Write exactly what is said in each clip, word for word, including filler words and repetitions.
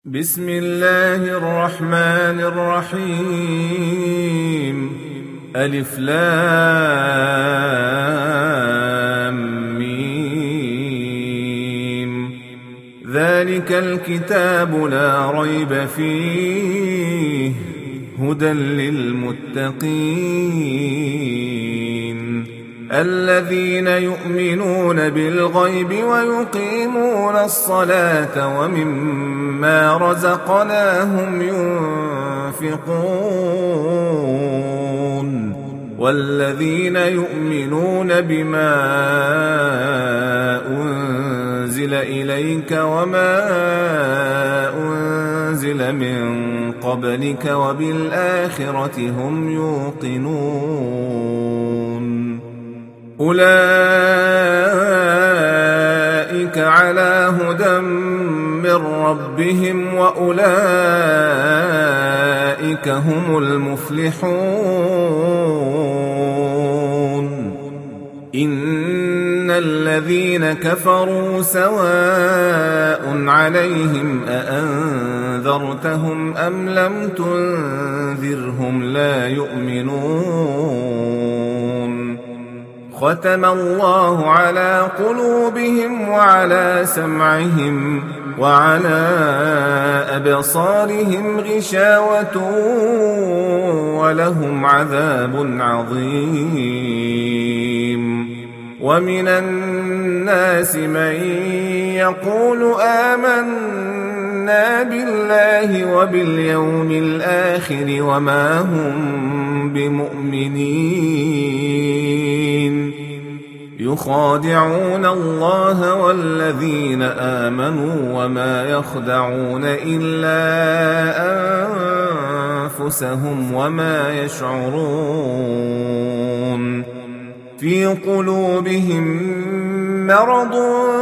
بسم الله الرحمن الرحيم. ألف لام ميم. ذلك الكتاب لا ريب فيه هدى للمتقين الذين يؤمنون بالغيب ويقيمون الصلاة ومما رزقناهم ينفقون والذين يؤمنون بما أنزل إليك وما أنزل من قبلك وبالآخرة هم يوقنون أولئك على هدى من ربهم وأولئك هم المفلحون. إن الذين كفروا سواء عليهم أأنذرتهم أم لم تنذرهم لا يؤمنون. ختم الله على قلوبهم وعلى سمعهم وعلى أبصارهم غشاوة ولهم عذاب عظيم. ومن الناس من يقول آمنا بالله وباليوم الآخر وما هم بمؤمنين يخادعون الله والذين آمنوا وما يخدعون إلا أنفسهم وما يشعرون. في قلوبهم مرض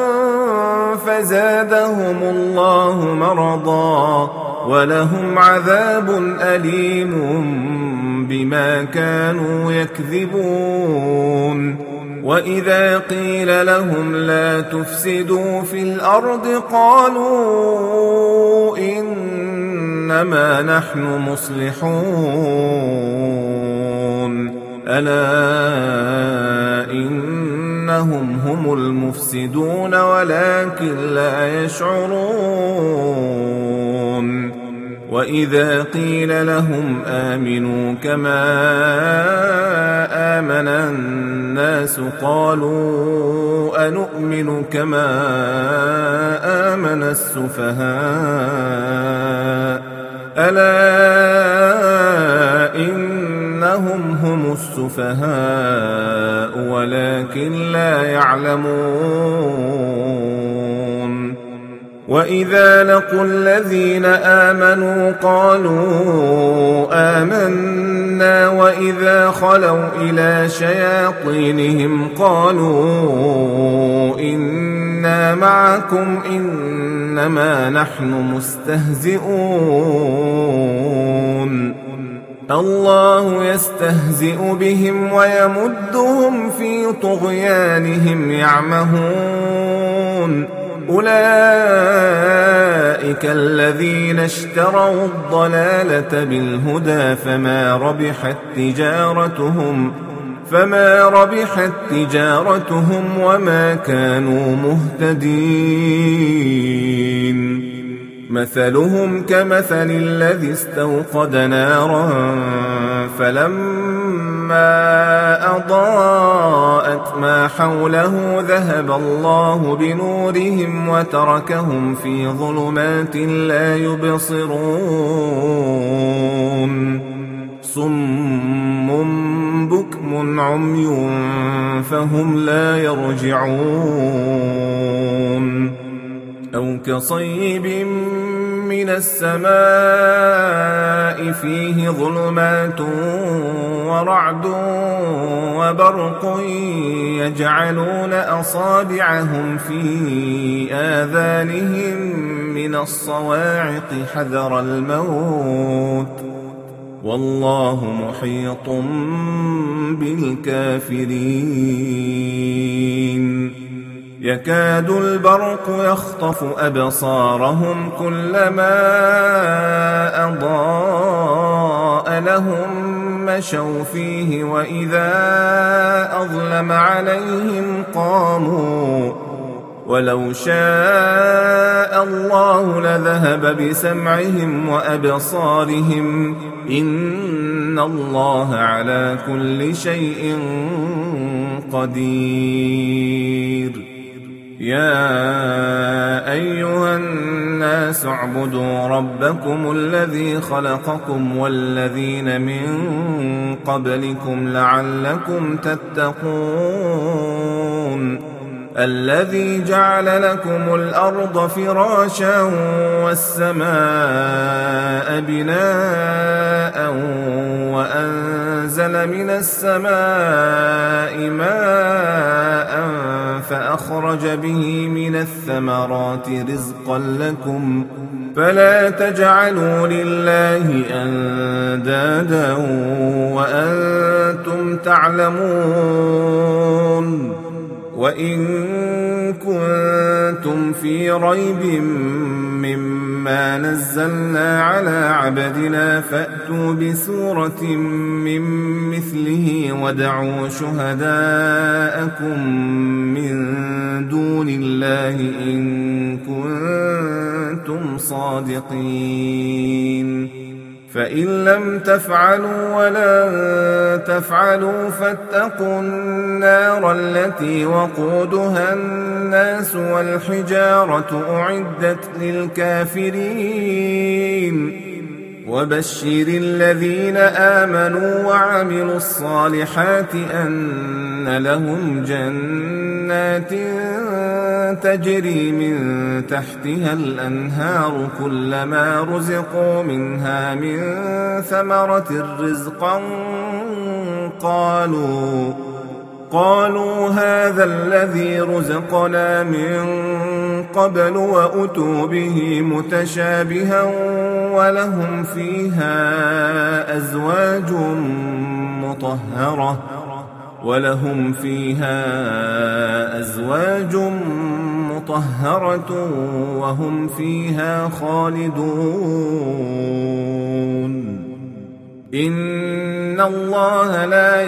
فزادهم الله مرضا ولهم عذاب أليم بما كانوا يكذبون. وإذا قيل لهم لا تفسدوا في الأرض قالوا إنما نحن مصلحون ألا إنهم هم المفسدون ولكن لا يشعرون. وإذا قيل لهم آمنوا كما آمن الناس قالوا أنؤمن كما آمن السفهاء ألا إنهم هم السفهاء ولكن لا يعلمون. وإذا لقوا الذين آمنوا قالوا آمنا وإذا خلوا إلى شياطينهم قالوا إنا معكم إنما نحن مستهزئون. الله يستهزئ بهم ويمدهم في طغيانهم يعمهون. أولئك الذين اشتروا الضلالة بالهدى فما ربحت تجارتهم فما ربحت تجارتهم وما كانوا مهتدين. مثلهم كمثل الذي استوقد نارا فلما أضاءت ما حوله ذهب الله بنورهم وتركهم في ظلمات لا يبصرون. صم بكم عمي فهم لا يرجعون. أو كصيب من السماء فيه ظلمات ورعد وبرق يجعلون أصابعهم في آذانهم من الصواعق حذر الموت والله محيط بالكافرين. يكاد البرق يخطف أبصارهم كلما أضاء لهم مشوا فيه وإذا أظلم عليهم قاموا ولو شاء الله لذهب بسمعهم وأبصارهم إن الله على كل شيء قدير. يا أيها الناس اعبدوا ربكم الذي خلقكم والذين من قبلكم لعلكم تتقون الذي جعل لكم الأرض فراشا والسماء بناء وأنزل من السماء ماء فأخرج به من الثمرات رزقا لكم فلا تجعلوا لله أندادا وأنتم تعلمون. وإن كنتم في ريب مما نزلنا على عبدنا فأتوا بسورة من مثله وادعوا شهداءكم من دون الله إن كنتم صادقين. فإن لم تفعلوا ولن تفعلوا فاتقوا النار التي وقودها الناس والحجارة أعدت للكافرين. وبشر الذين آمنوا وعملوا الصالحات أن لهم جنات تجري من تحتها الأنهار كلما رزقوا منها من ثمرة رزقا قالوا قالوا هذا الذي رزقنا من قبل وأتوا به متشابها ولهم فيها أزواج مطهرة ولهم فيها أزواج مطهرة وهم فيها خالدون. إن الله لا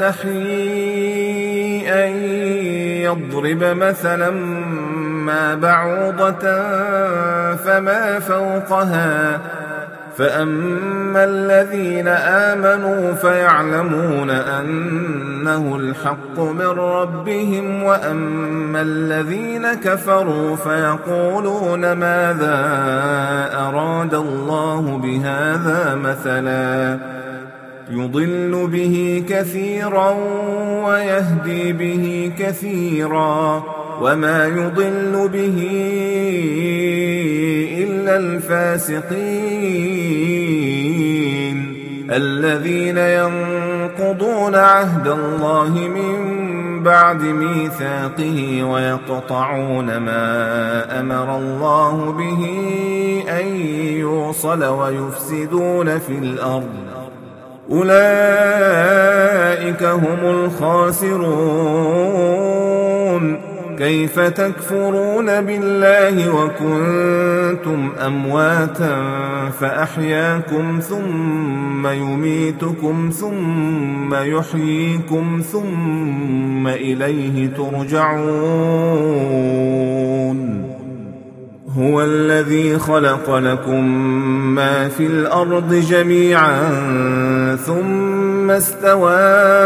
يستحيي أن يضرب مثلا ما بعوضة فما فوقها فأما الذين آمنوا فيعلمون أنه الحق من ربهم وأما الذين كفروا فيقولون ماذا أراد الله بهذا مثلا يضل به كثيرا ويهدي به كثيرا وما يضل به إلا الفاسقين الذين ينقضون عهد الله من بعد ميثاقه ويقطعون ما أمر الله به أن يوصل ويفسدون في الأرض أولئك هم الخاسرون. كيف تكفرون بالله وكنتم أمواتا فأحياكم ثم يميتكم ثم يحييكم ثم إليه ترجعون. هو الذي خلق لكم ما في الأرض جميعا ثم استوى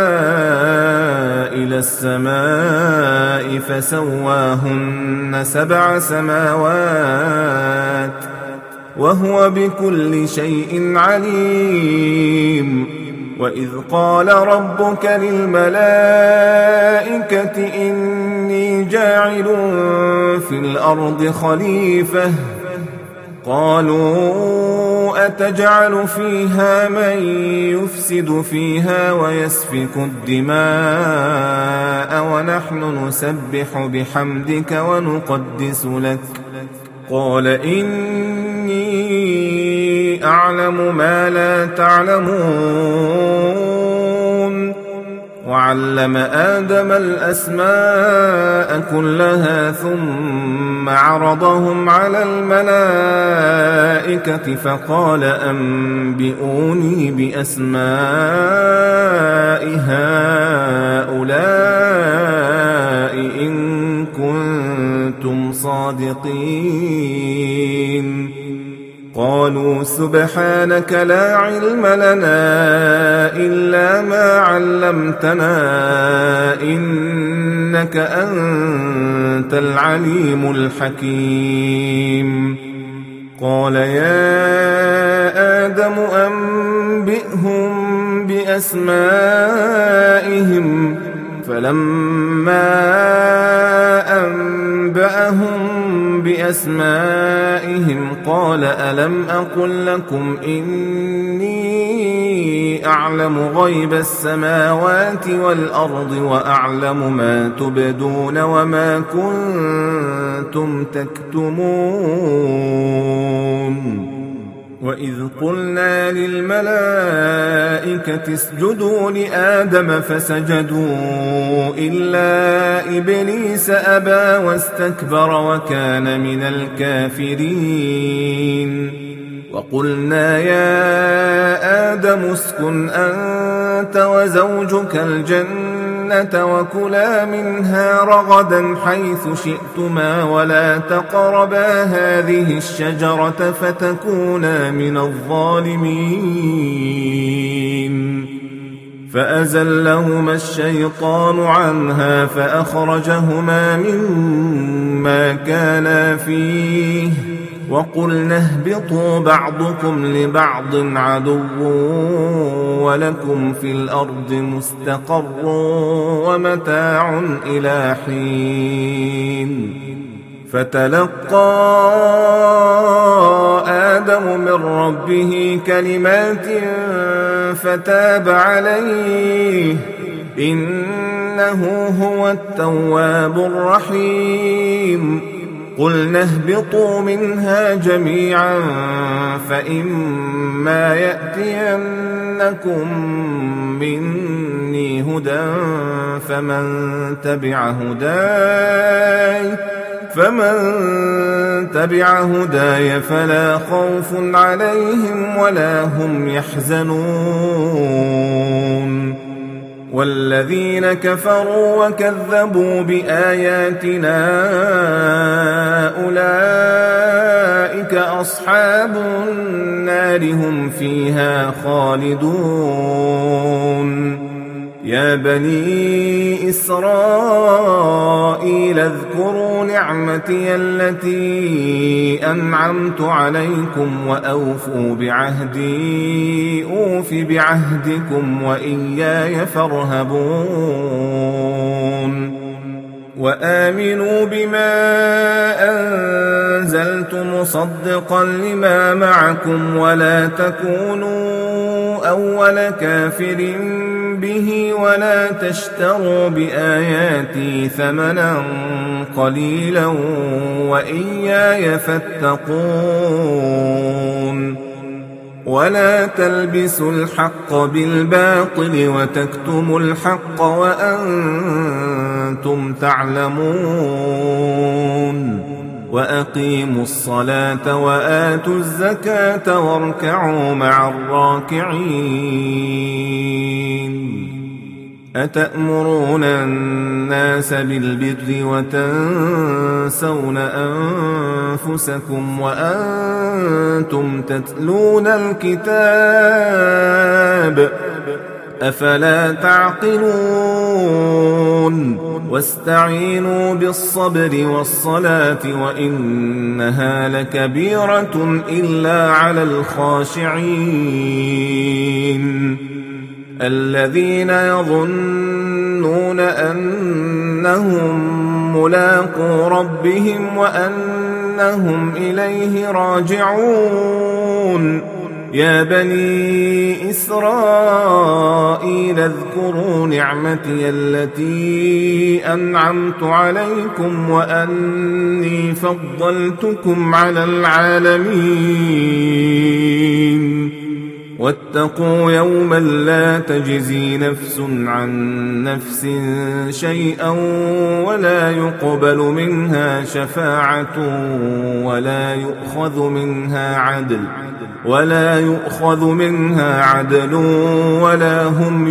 إلى السماء فسواهن سبع سماوات وهو بكل شيء عليم. وإذ قال ربك للملائكة إني جاعل في الأرض خليفة قالوا أتجعل فيها من يفسد فيها ويسفك الدماء ونحن نسبح بحمدك ونقدس لك قال إني أعلم ما لا تعلمون علم آدم الأسماء كلها ثم عرضهم على الملائكة فقال أنبئوني بأسماء هؤلاء إن كنتم صادقين. قالوا سبحانك لا علم لنا إلا ما علمتنا إنك أنت العليم الحكيم. قال يا آدم أنبئهم بأسمائهم فلما أنبأهم بأسمائهم قال ألم أقل لكم إني أعلم غيب السماوات والأرض وأعلم ما تبدون وما كنتم تكتمون. وإذ قلنا للملائكة اسجدوا لآدم فسجدوا إلا إبليس أبى واستكبر وكان من الكافرين. وقلنا يا آدم اسكن أنت وزوجك الجنة وكلا منها رغدا حيث شئتما ولا تقربا هذه الشجرة فتكونا من الظالمين. فأزلهما الشيطان عنها فأخرجهما مما كانا فيه وقلنا اهبطوا بعضكم لبعض عدو ولكم في الأرض مستقر ومتاع إلى حين. فتلقى آدم من ربه كلمات فتاب عليه إنه هو التواب الرحيم. قلنا اهبطوا منها جميعا فإما يأتينكم مني هدى فمن تبع هداي فمن تبع هداي فلا خوف عليهم ولا هم يحزنون. والذين كفروا وكذبوا بآياتنا أولئك أصحاب النار هم فيها خالدون. يا بني إسرائيل اذكروا نعمتي التي أنعمت عليكم وأوفوا بعهدي أوف بعهدكم وإياي فارهبون. وآمنوا بما أنزلت مصدقا لما معكم ولا تكونوا أول كافر به ولا تشتروا بآياتي ثمنا قليلا وإياي فاتقون. ولا تلبسوا الحق بالباطل وتكتموا الحق وأنتم تعلمون. وأقيموا الصلاة وآتوا الزكاة واركعوا مع الراكعين. أتأمرون الناس بالبر وتنسون أنفسكم وأنتم تتلون الكتاب أفلا تعقلون. واستعينوا بالصبر والصلاة وإنها لكبيرة إلا على الخاشعين الذين يظنون أنهم ملاقو ربهم وأنهم إليه راجعون. يا بني إسرائيل اذكروا نعمتي التي أنعمت عليكم وأني فضلتكم على العالمين. واتقوا يوما لا تجزي نفس عن نفس شيئا ولا يقبل منها شفاعة ولا يؤخذ منها عدل ولا يؤخذ منها عدل ولا هم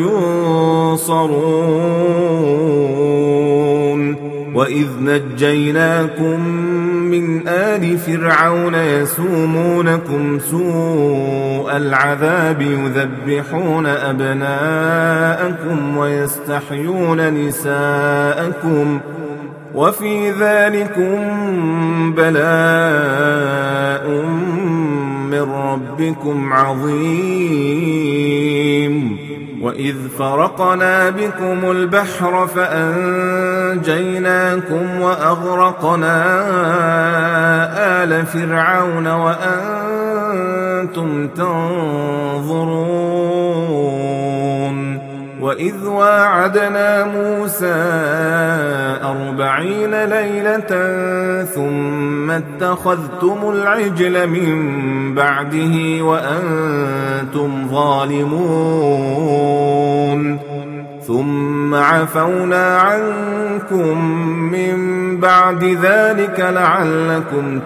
ينصرون. وإذ نجيناكم من آل فرعون يسومونكم سوء العذاب يذبحون أبناءكم ويستحيون نساءكم وفي ذلكم بلاء من ربكم عظيم. وإذ فرقنا بكم البحر فأنجيناكم وأغرقنا آل فرعون وأنتم تنظرون. وإذ واعدنا موسى أربعين ليلة ثم اتخذتم العجل من بعده وأنتم ظالمون ثم عفونا عنكم من بعد ذلك لعلكم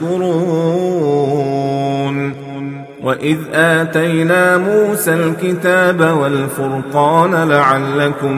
تشكرون. وإذ آتينا موسى الكتاب والفرقان لعلكم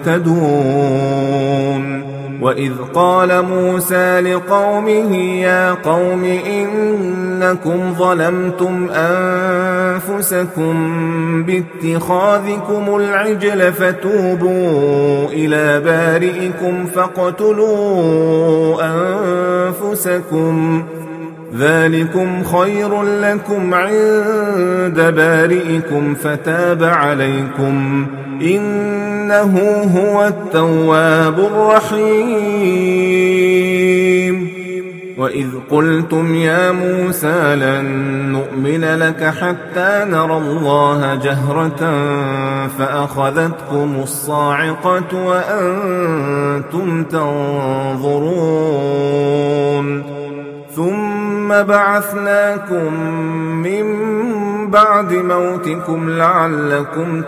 تهتدون. وإذ قال موسى لقومه يا قوم إنكم ظلمتم أنفسكم باتخاذكم العجل فتوبوا إلى بارئكم فاقتلوا أنفسكم ذلكم خير لكم عند بارئكم فتاب عليكم إنه هو التواب الرحيم. وإذ قلتم يا موسى لن نؤمن لك حتى نرى الله جهرة فأخذتكم الصاعقة وأنتم تنظرون ثم بعثناكم من بعد موتكم لعلكم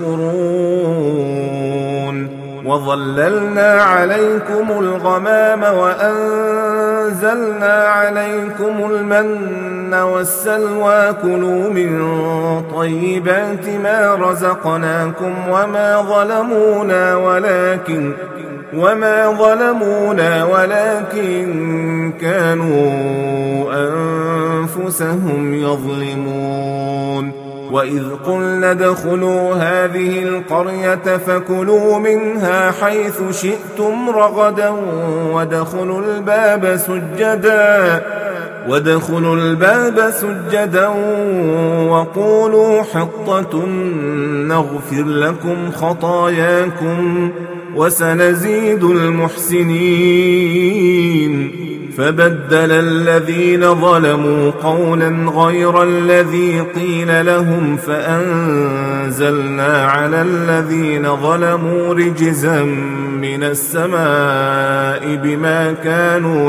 تشكرون. وظللنا عليكم الغمام وأنزلنا عليكم المن والسلوى كلوا من طيبات ما رزقناكم وما ظلمونا ولكن وما ظلمونا ولكن كانوا أنفسهم يظلمون. وإذ قلنا ادخلوا هذه القرية فكلوا منها حيث شئتم رغدا وادخلوا الباب سجدا وادخلوا الباب سجدا وقولوا حطة نغفر لكم خطاياكم وسنزيد المحسنين. فبدل الذين ظلموا قولا غير الذي قيل لهم فأنزلنا على الذين ظلموا رجزا من السماء بما كانوا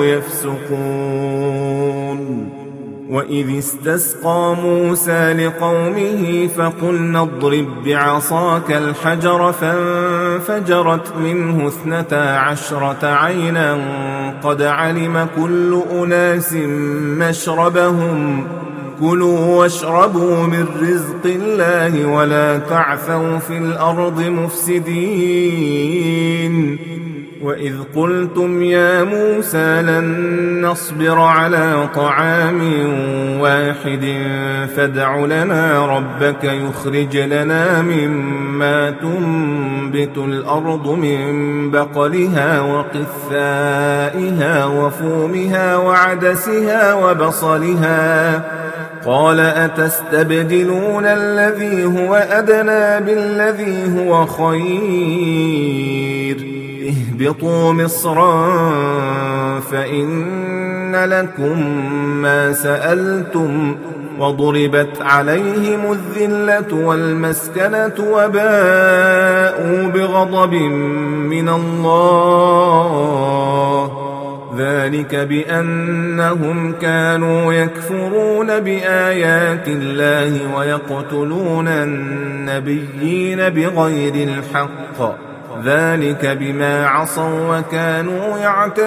يفسقون. وإذ استسقى موسى لقومه فقلنا اضرب بعصاك الحجر فانفجرت منه اثنتا عشرة عينا قد علم كل أناس مشربهم كلوا واشربوا من رزق الله ولا تعثوا في الأرض مفسدين. وإذ قلتم يا موسى لن نصبر على طعام واحد فادع لنا ربك يخرج لنا مما تنبت الأرض من بقلها وقثائها وفومها وعدسها وبصلها قال أتستبدلون الذي هو أدنى بالذي هو خير اهبطوا مصرا فإن لكم ما سألتم وضربت عليهم الذلة والمسكنة وباءوا بغضب من الله ذلك بأنهم كانوا يكفرون بآيات الله ويقتلون النبيين بغير الحق، ذلك بما عصوا وكانوا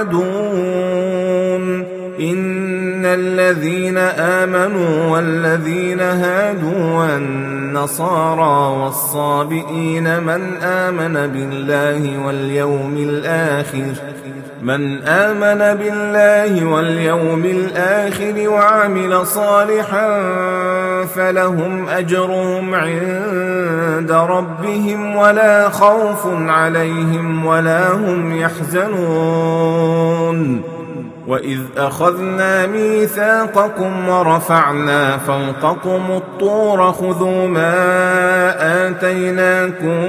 يعتدون. إن الذين آمنوا والذين هادوا والنصارى والصابئين من آمن بالله واليوم الآخر من آمن بالله واليوم الآخر وعمل صالحا فلهم أجرهم عند ربهم ولا خوف عليهم ولا هم يحزنون. وإذ أخذنا ميثاقكم ورفعنا فوقكم الطور خذوا ما آتيناكم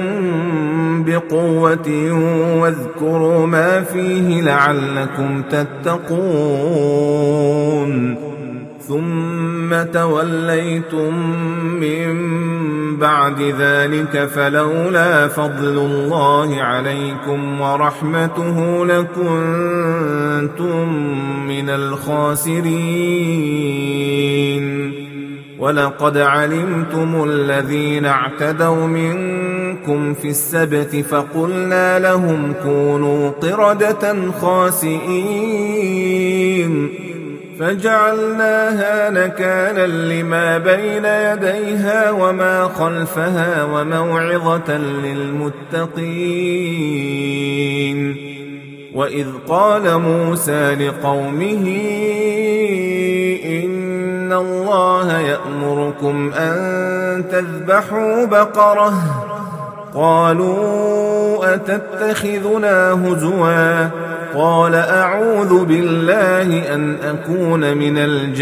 بقوة واذكروا ما فيه لعلكم تتقون. ثم توليتم من بعد ذلك فلولا فضل الله عليكم ورحمته لكنتم من الخاسرين. ولقد علمتم الذين اعتدوا منكم في السبت فقلنا لهم كونوا قردة خاسئين فجعلناها نكالا لما بين يديها وما خلفها وموعظة للمتقين. وإذ قال موسى لقومه إن الله يأمركم أن تذبحوا بقرة قالوا أتتخذنا هزوا قال أعوذ بالله أن أكون من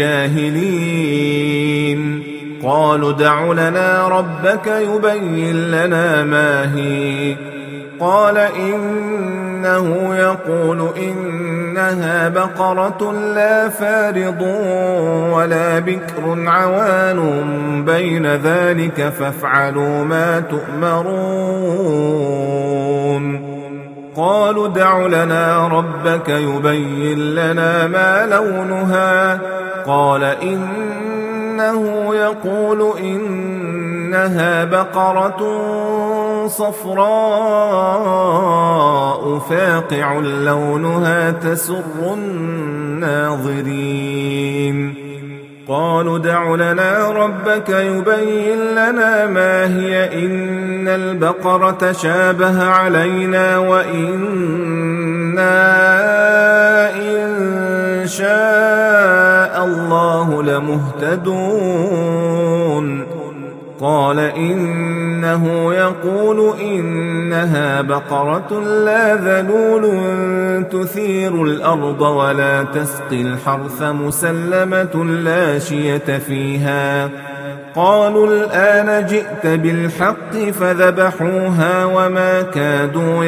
الجاهلين. قالوا ادع لنا ربك يبين لنا ما هي قال إنه يقول إنها بقرة لا فارض ولا بكر عوان بين ذلك فافعلوا ما تؤمرون. قالوا ادع لنا ربك يبين لنا ما لونها قال إنه يقول إنها بقرة صفراء فاقع لونها تسر الناظرين. قالوا ادع لنا ربك يبين لنا ما هي إن البقرة شابه علينا وإنا إن شاء الله لمهتدون. قال إنه يقول إنها بقرة لا ذلول تثير الأرض ولا تسقي الحرث مسلمة لا شية فيها. قالوا الآن جئت بالحق فذبحوها وما كادوا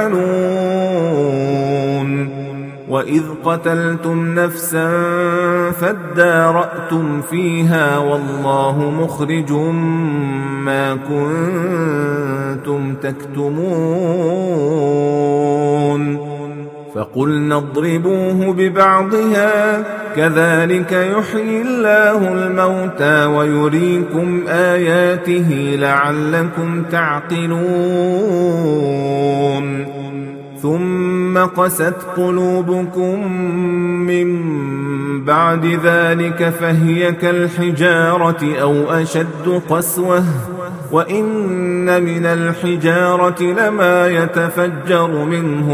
يفعلون. وإذ قتلتم نفسا فادارأتم فيها والله مخرج ما كنتم تكتمون. فقلنا اضربوه ببعضها كذلك يحيي الله الموتى ويريكم آياته لعلكم تعقلون. ثم قست قلوبكم من بعد ذلك فهي كالحجارة أو أشد قسوة وإن من الحجارة لما يتفجر منه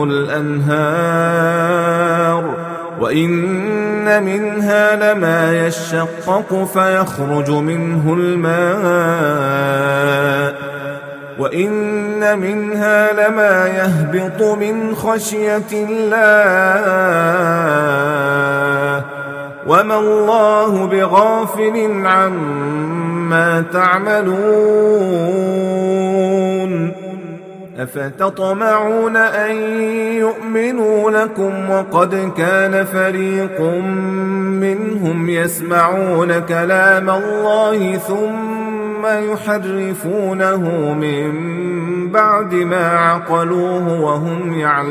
الأنهار وإن منها لما يشقق فيخرج منه الماء وإن منها لما يهبط من خشية الله وما الله بغافل عما تعملون. أفتطمعون أن يؤمنوا لكم وقد كان فريق منهم يسمعون كلام الله ثم يحرفونه من بعد ما عقلوه وهم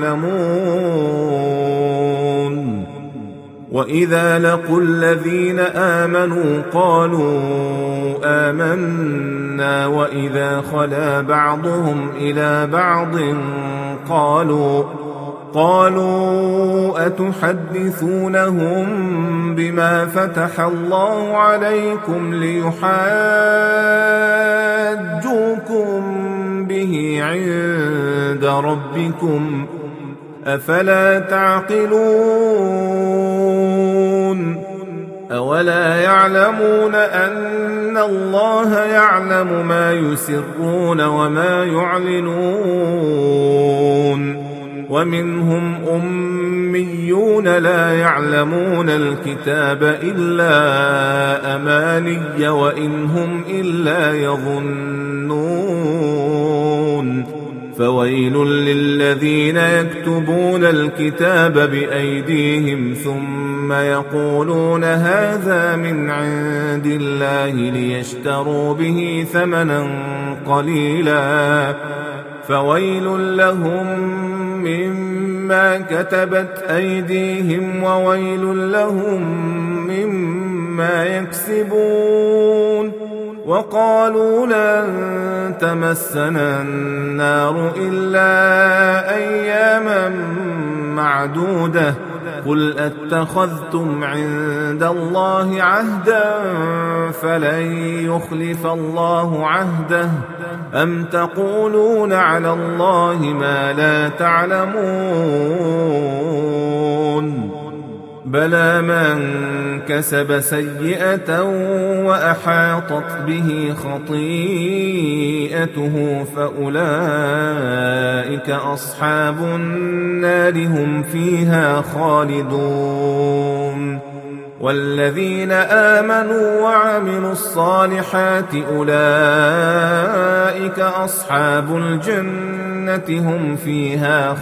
يعلمون. وإذا لقوا الذين آمنوا قالوا آمنا وإذا خلا بعضهم إلى بعض قالوا قالوا أتحدثونهم بما فتح الله عليكم ليحاجوكم به عند ربكم أفلا تعقلون. أولا يعلمون أن الله يعلم ما يسرون وما يعلنون. ومنهم أميون لا يعلمون الكتاب إلا أماني وإن هم إلا يظنون. فويل للذين يكتبون الكتاب بأيديهم ثم يقولون هذا من عند الله ليشتروا به ثمنا قليلا فويل لهم مما كتبت أيديهم وويل لهم مما يكسبون. وقالوا لن تمسنا النار إلا أياما معدودة قل أتخذتم عند الله عهدا فلن يخلف الله عهده أم تقولون على الله ما لا تعلمون. بلى من كسب سيئة وأحاطت به خطيئته فأولئك أصحاب النار هم فيها خالدون. والذين آمنوا وعملوا الصالحات أولئك أصحاب الجنة هم فيها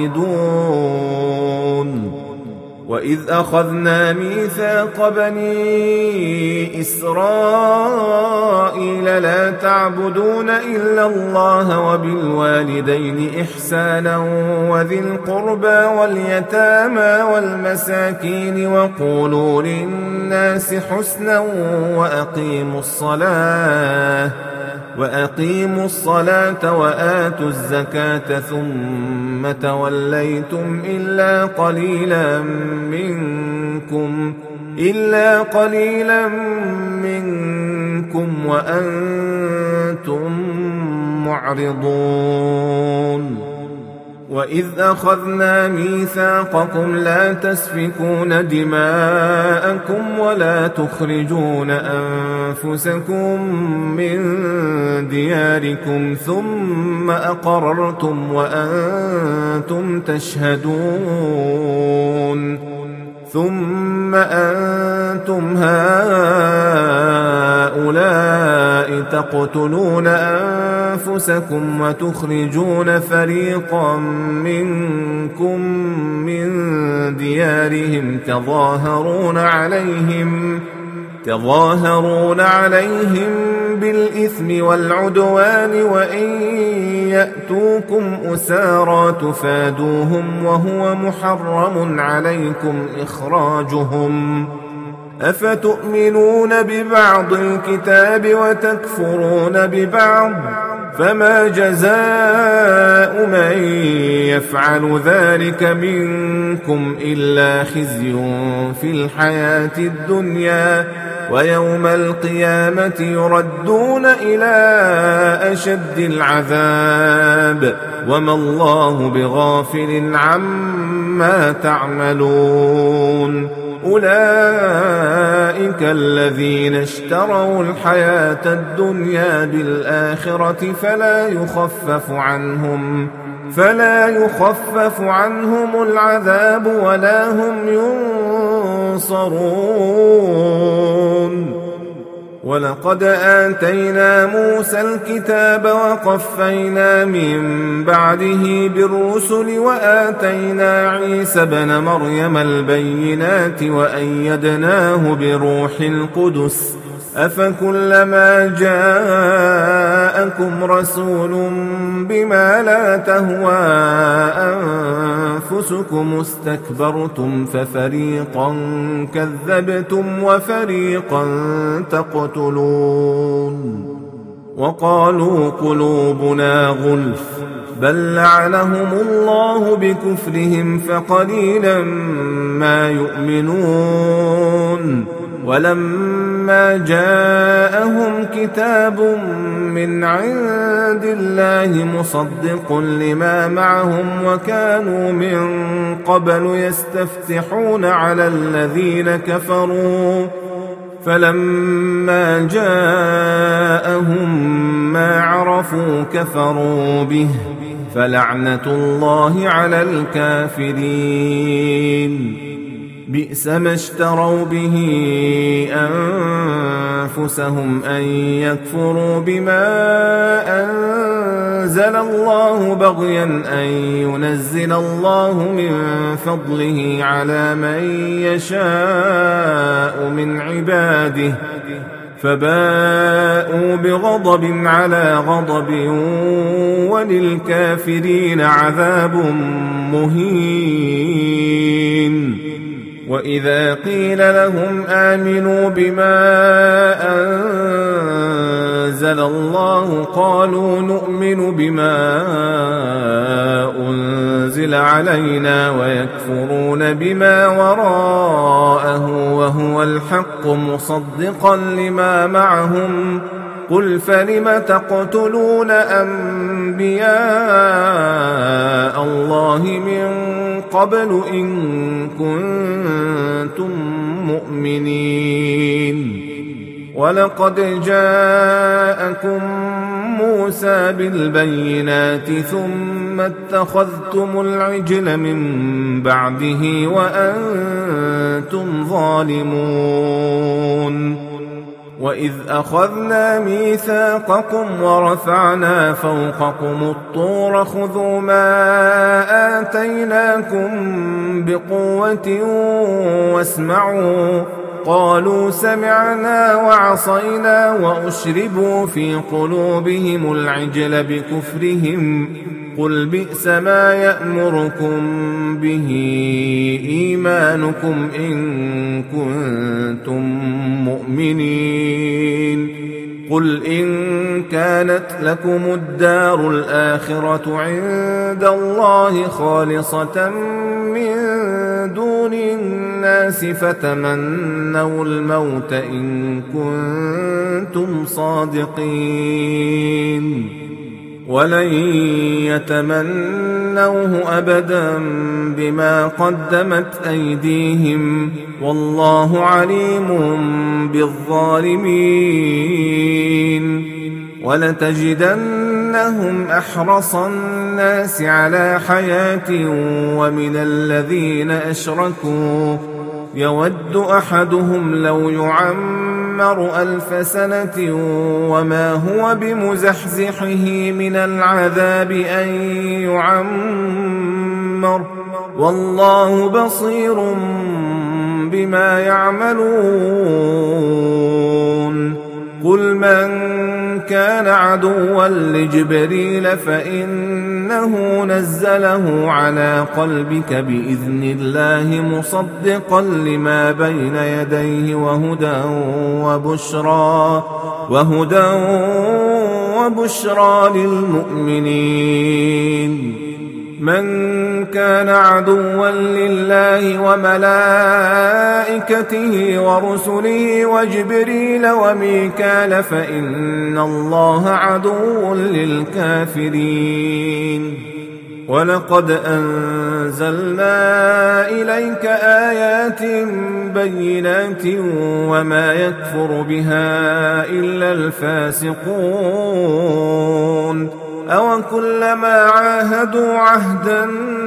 خالدون. وإذ أخذنا ميثاق بني إسرائيل لا تعبدون إلا الله وبالوالدين إحسانا وذي القربى واليتامى والمساكين وقولوا للناس حسنا وأقيموا الصلاة وأقيموا الصلاة وآتوا الزكاة ثم توليتم إلا قليلا منكم إلا قليلا منكم وأنتم معرضون. وإذ أخذنا ميثاقكم لا تسفكون دماءكم ولا تخرجون أنفسكم من دياركم ثم أقررتم وأنتم تشهدون ثم أنتم هؤلاء تقتلون أنفسكم وتخرجون فريقا منكم من ديارهم تظاهرون عليهم تظاهرون عليهم بالإثم والعدوان وإن يأتوكم أسارى تفادوهم وهو محرم عليكم إخراجهم أفتؤمنون ببعض الكتاب وتكفرون ببعض فما جزاء من يفعل ذلك منكم إلا خزي في الحياة الدنيا ويوم القيامة يردون إلى أشد العذاب وما الله بغافل عما تعملون. أولئك الذين اشتروا الحياة الدنيا بالآخرة فلا يخفف عنهم فلا يخفف عنهم العذاب ولا هم ينصرون. ولقد آتينا موسى الكتاب وقفينا من بعده بالرسل وآتينا عيسى ابن مريم البينات وأيدناه بروح القدس أفكلما جاءكم جاءكم رسول بما لا تهوى أنفسكم استكبرتم ففريقا كذبتم وفريقا تقتلون وقالوا قلوبنا غلف بل لعنهم الله بكفرهم فقليلا ما يؤمنون ولما جاءهم كتاب من عند الله مصدق لما معهم وكانوا من قبل يستفتحون على الذين كفروا فلما جاءهم ما عرفوا كفروا به فلعنة الله على الكافرين بئس ما اشتروا به أنفسهم أن يكفروا بما أنزل الله بغيا أن ينزل الله من فضله على من يشاء من عباده فباءوا بغضب على غضب وللكافرين عذاب مهين وإذا قيل لهم آمنوا بما أنزل الله قالوا نؤمن بما أنزل علينا ويكفرون بما وراءه وهو الحق مصدقا لما معهم قل فلم تقتلون أنبياء الله من قبل إن كنتم مؤمنين ولقد جاءكم موسى بالبينات ثم اتخذتم العجل من بعده وأنتم ظالمون وإذ أخذنا ميثاقكم ورفعنا فوقكم الطور خذوا ما آتيناكم بقوة واسمعوا قالوا سمعنا وعصينا وأشربوا في قلوبهم العجل بكفرهم قل بئس ما يأمركم به إيمانكم إن كنتم مؤمنين قل إن كانت لكم الدار الآخرة عند الله خالصة من دون الناس فتمنوا الموت إن كنتم صادقين ولن يتمنوه أبدا بما قدمت أيديهم والله عليم بالظالمين ولتجدنهم أحرص الناس على حياة ومن الذين أشركوا يود أحدهم لو يعمر ألف سنة وما هو بمزحزحه من العذاب أن يعمر والله بصير بما يعملون قل من كان عدوا لجبريل فإنه نزله على قلبك بإذن الله مصدقا لما بين يديه وهدى وبشرى وهدى وبشرى للمؤمنين من كان عدوا لله وملائكته ورسله وجبريل وميكال فإن الله عدو للكافرين ولقد أنزلنا إليك آيات بينات وما يكفر بها إلا الفاسقون أو كلما عاهدوا عهدا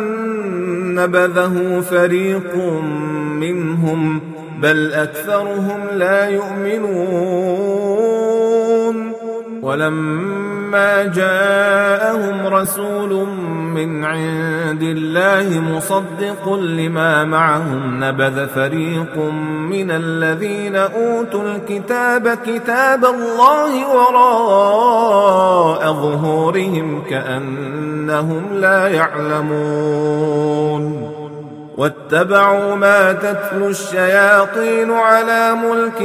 نبذه فريق منهم بل أكثرهم لا يؤمنون ولما فلما جاءهم رسول من عند الله مصدق لما معهم نبذ فريق من الذين أوتوا الكتاب كتاب الله وراء ظهورهم كأنهم لا يعلمون واتبعوا ما تتلو الشياطين على ملك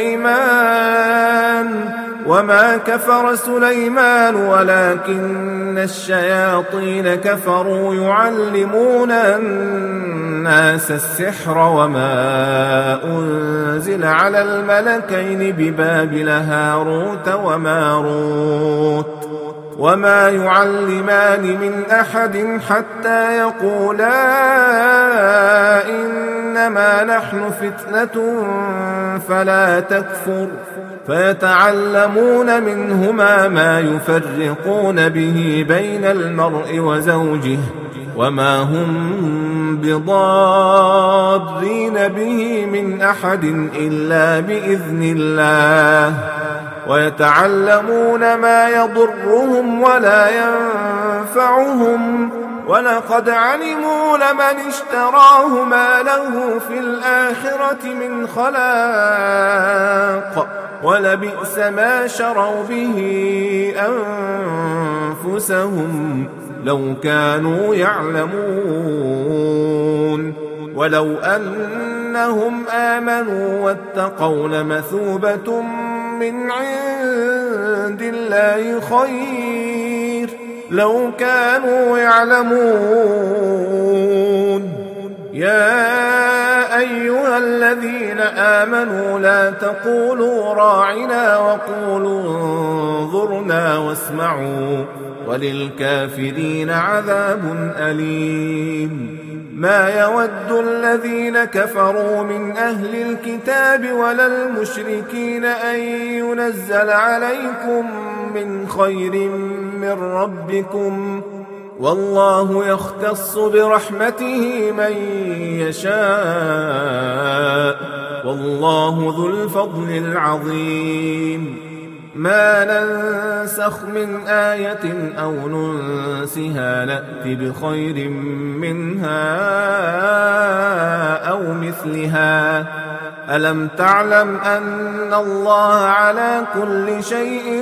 سليمان وما كفر سليمان ولكن الشياطين كفروا يعلمون الناس السحر وما أنزل على الملكين ببابل هاروت وماروت وما يعلمان من أحد حتى يقولا إنما نحن فتنة فلا تكفر فيتعلمون منهما ما يفرقون به بين المرء وزوجه وما هم بضارين به من أحد إلا بإذن الله ويتعلمون ما يضرهم ولا ينفعهم ولقد علموا لمن اشتراه ما له في الآخرة من خلاق ولبئس ما شروا به أنفسهم لو كانوا يعلمون ولو أنهم آمنوا واتقوا لمثوبة من عند الله خير لو كانوا يعلمون يا أيها الذين آمنوا لا تقولوا راعنا وقولوا انظرنا واسمعوا وللكافرين عذاب أليم ما يود الذين كفروا من أهل الكتاب ولا المشركين أن ينزل عليكم من خير من ربكم والله يختص برحمته من يشاء والله ذو الفضل العظيم ما ننسخ من آية أو ننسها نأت بخير منها أو مثلها ألم تعلم أن الله على كل شيء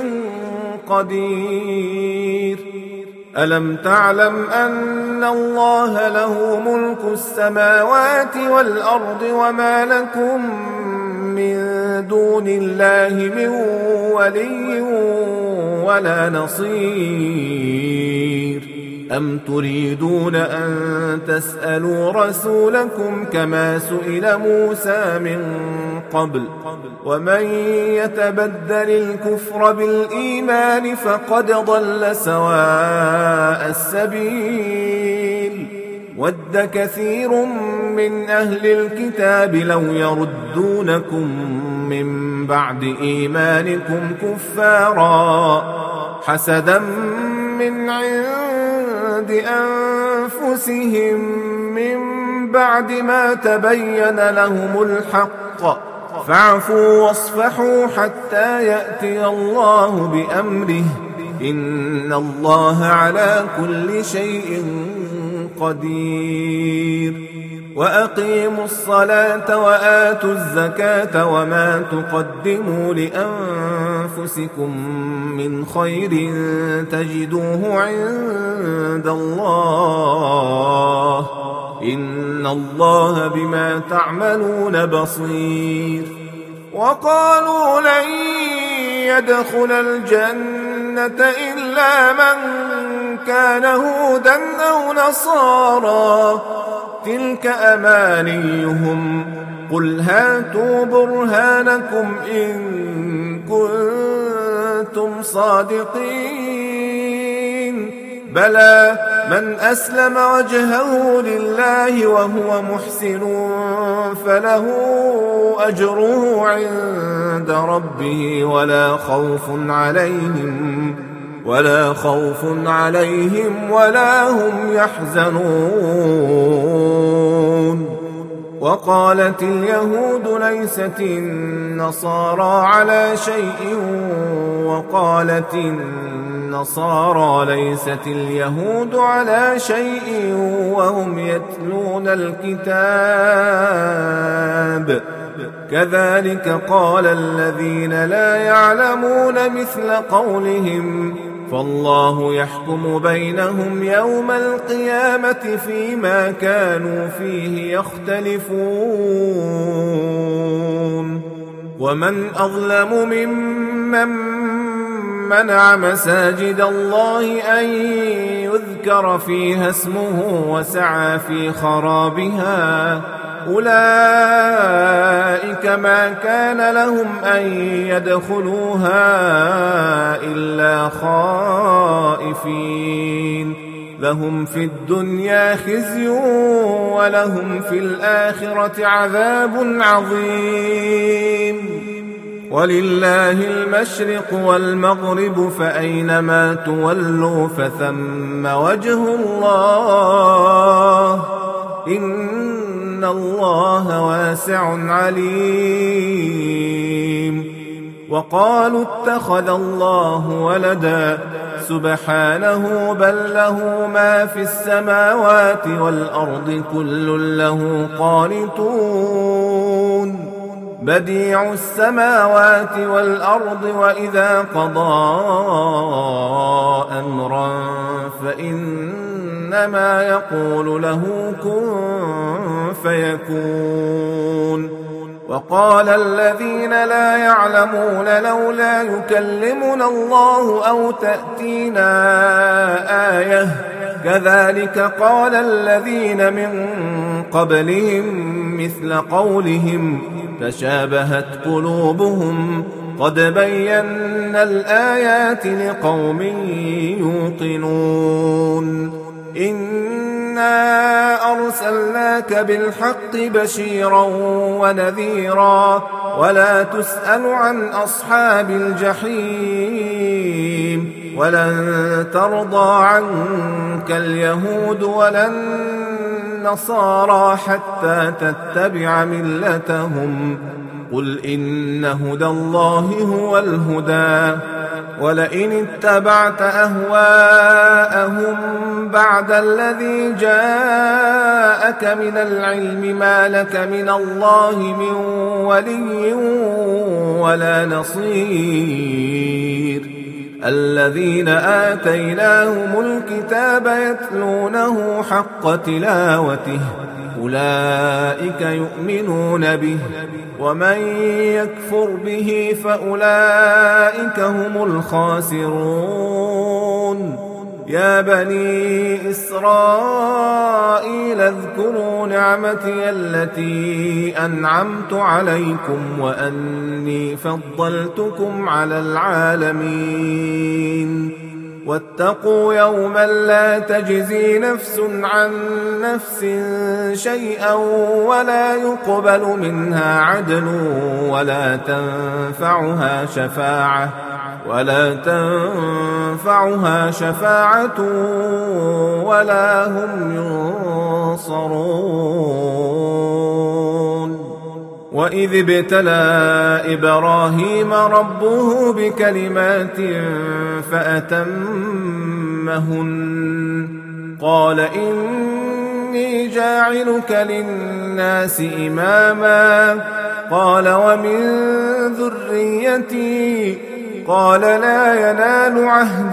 قدير ألم تعلم أن الله له ملك السماوات والأرض وما لكم من دون الله من ولي ولا نصير أم تريدون أن تسألوا رسولكم كما سئل موسى من قبل ومن يتبدل الكفر بالإيمان فقد ضل سواء السبيل ود كثير من أهل الكتاب لو يردونكم من بعد إيمانكم كفارا حسدا من عند أنفسهم من بعد ما تبين لهم الحق فاعفوا واصفحوا حتى يأتي الله بأمره إن الله على كل شيء قدير وأقيموا الصلاة وآتوا الزكاة وما تقدموا لأنفسكم من خير تجدوه عند الله إن الله بما تعملون بصير وقالوا لن يدخل الجنة إلا من كان هودا أو نصارى تلك أمانيهم قل هاتوا برهانكم إن كنتم صادقين بلى من أسلم وجهه لله وهو محسن فله أجره عند ربه ولا خوف عليهم ولا خوف عليهم ولا هم يحزنون وقالت اليهود ليست النصارى على شيء وقالت النصارى ليست اليهود على شيء وهم يتلون الكتاب كذلك قال الذين لا يعلمون مثل قولهم فالله يحكم بينهم يوم القيامة فيما كانوا فيه يختلفون ومن أظلم ممن منع مساجد الله أن يذكر فيها اسمه وسعى في خرابها أولئك ما كان لهم أن يدخلوها إلا خائفين لهم في الدنيا خزي ولهم في الآخرة عذاب عظيم ولله المشرق والمغرب فأينما تولوا فثم وجه الله إن الله واسع عليم وقالوا اتخذ الله ولدا سبحانه بل له ما في السماوات والأرض كل له قانتون بديع السماوات والأرض وإذا قضى أمرا فإنما يقول له كن فيكون وقال الذين لا يعلمون لولا يكلمنا الله أو تأتينا آية كذلك قال الذين من قبلهم مثل قولهم تشابهت قلوبهم قد بينا الآيات لقوم يوقنون إنا أرسلناك بالحق بشيرا ونذيرا ولا تسأل عن أصحاب الجحيم ولن ترضى عنك اليهود ولا النصارى حتى تتبع ملتهم قل إن هدى الله هو الهدى ولئن اتبعت أهواءهم بعد الذي جاءك من العلم ما لك من الله من ولي ولا نصير الذين آتيناهم الكتاب يتلونه حق تلاوته أولئك يؤمنون به ومن يكفر به فأولئك هم الخاسرون يا بني إسرائيل اذكروا نعمتي التي أنعمت عليكم وأني فضلتكم على العالمين واتقوا يوما لا تجزي نفس عن نفس شيئا ولا يقبل منها عدل ولا تنفعها شفاعة ولا تنفعها شفاعة ولا هم ينصرون وإذ ابتلى إبراهيم ربه بكلمات فأتمهن قال إني جاعلك للناس إماما قال ومن ذريتي قال لا ينال عهد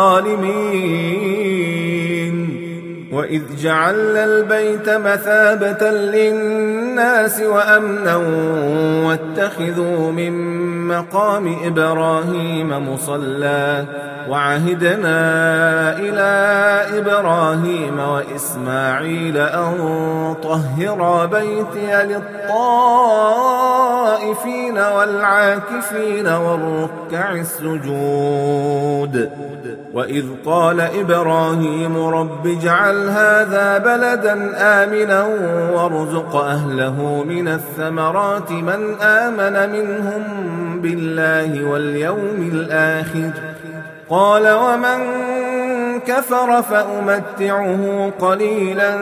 الظالمين وإذ جعلنا البيت مثابة للناس وأمنا واتخذوا من مقام إبراهيم مصلى وعهدنا إلى إبراهيم وإسماعيل أن طهرا بيتي للطائفين والعاكفين والركع السجود وإذ قال إبراهيم رب اجعل هذا بلدا آمنا وارزق أهله من الثمرات من آمن منهم بالله واليوم الآخر قال ومن كفر فأمتعه قليلا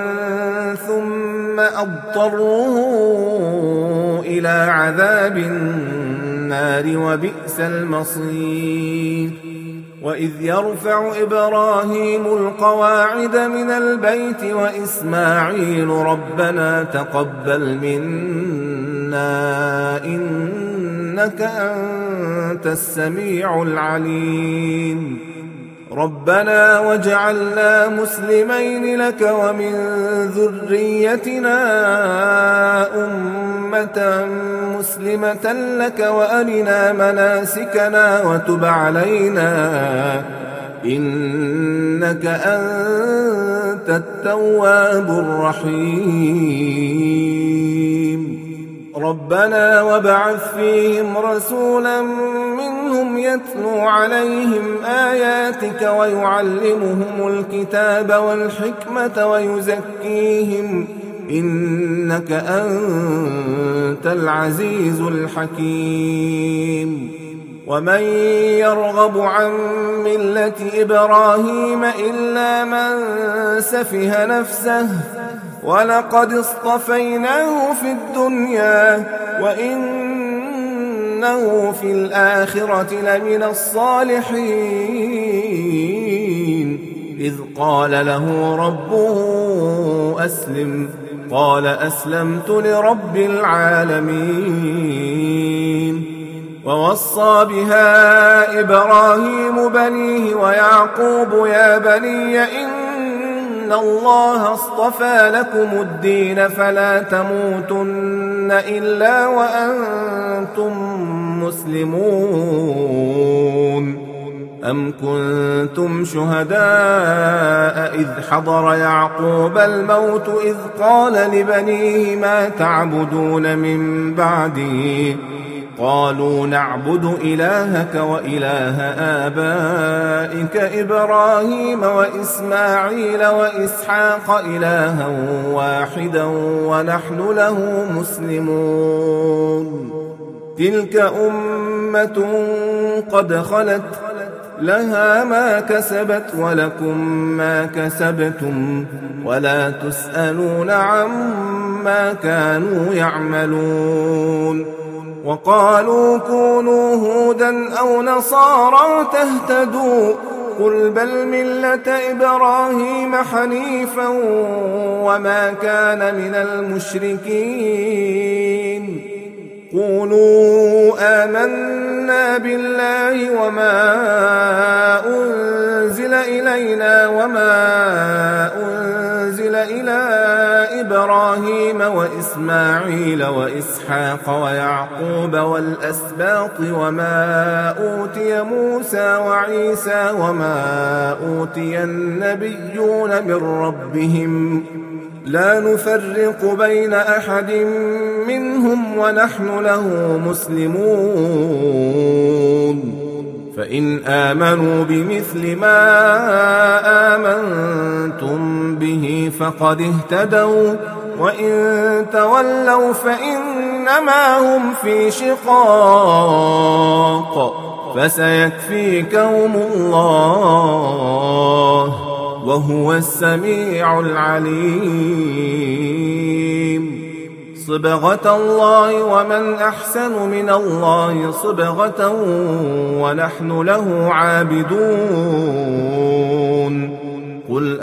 ثم أضطره إلى عذاب النار وبئس المصير. وإذ يرفع إبراهيم القواعد من البيت وإسماعيل ربنا تقبل منا إنك أنت السميع العليم. ربنا واجعلنا مسلمين لك ومن ذريتنا أمة مسلمة لك وأرنا مناسكنا وتب علينا إنك أنت التواب الرحيم. ربنا وابعث فيهم رسولا منهم يتلو عليهم آياتك ويعلمهم الكتاب والحكمة ويزكيهم إنك أنت العزيز الحكيم. ومن يرغب عن ملة إبراهيم إلا من سفه نفسه ولقد اصطفيناه في الدنيا وإنه في الآخرة لمن الصالحين. إذ قال له ربه أسلم قال أسلمت لرب العالمين. ووصى بها إبراهيم بنيه ويعقوب يا بني إن الله اصطفى لكم الدين فلا تموتن إلا وأنتم مسلمون. أم كنتم شهداء إذ حضر يعقوب الموت إذ قال لبنيه ما تعبدون من بعدي قالوا نعبد إلهك وإله آبائك إبراهيم وإسماعيل وإسحاق إلها واحدا ونحن له مسلمون. تلك أمة قد خلت لها ما كسبت ولكم ما كسبتم ولا تسألون عما كانوا يعملون. وقالوا كونوا هودا أو نصارى تهتدوا قل بل ملة إبراهيم حنيفا وما كان من المشركين. قولوا آمنا بالله وما أنزل إلينا وما أنزل إلى إبراهيم وإسماعيل وإسحاق ويعقوب والأسباط وما أوتي موسى وعيسى وما أوتي النبيون من ربهم لا نفرق بين أحد منهم ونحن له مسلمون. فإن آمنوا بمثل ما آمنتم به فقد اهتدوا وإن تولوا فإنما هم في شقاق فسيكفيكهم الله وهو السميع العليم. صبغة الله ومن أحسن من الله صبغة ونحن له عابدون. قل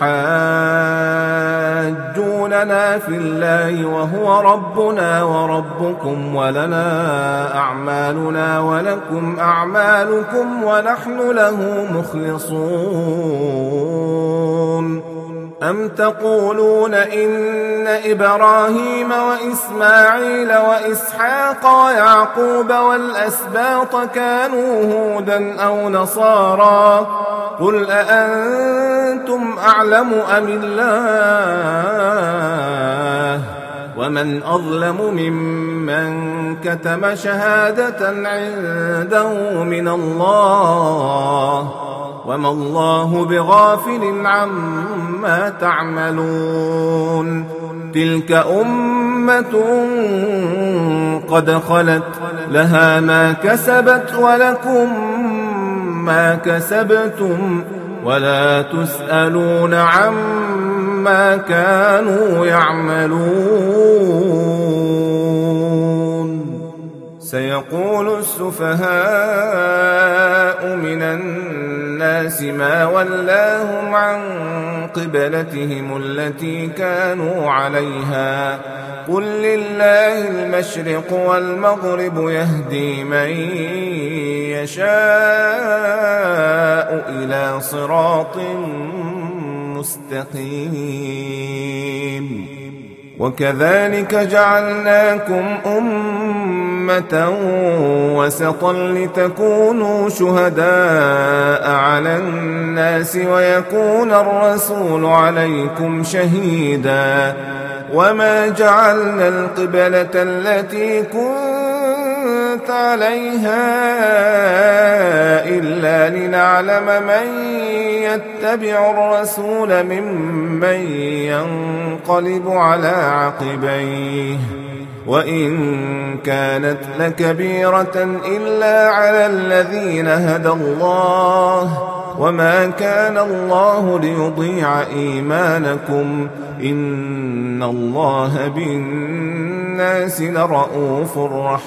أتحاجوننا في الله وهو ربنا وربكم ولنا أعمالنا ولكم أعمالكم ونحن له مخلصون. أم تقولون إن إبراهيم وإسماعيل وإسحاق ويعقوب والأسباط كانوا هودا أو نصارى قل أأنتم أعلم أم الله ومن أظلم ممن كتم شهادة عنده من الله وما الله بغافل عما تعملون. تلك أمة قد خلت لها ما كسبت ولكم ما كسبتم ولا تسألون عما كانوا يعملون. سيقول السفهاء من الناس ما ولاهم عن قبلتهم التي كانوا عليها قل لله المشرق والمغرب يهدي من يشاء إلى صراط مستقيم. وكذلك جعلناكم أمة وسطا لتكونوا شهداء على الناس ويكون الرسول عليكم شهيدا وما جعلنا القبلة التي كنت عليها إلا لنعلم من يتبع الرسول ممن ينقلب على عقبيه وإن كانت لكبيرة إلا على الذين هدى الله وما كان الله ليضيع إيمانكم إن الله بالناس لرءوف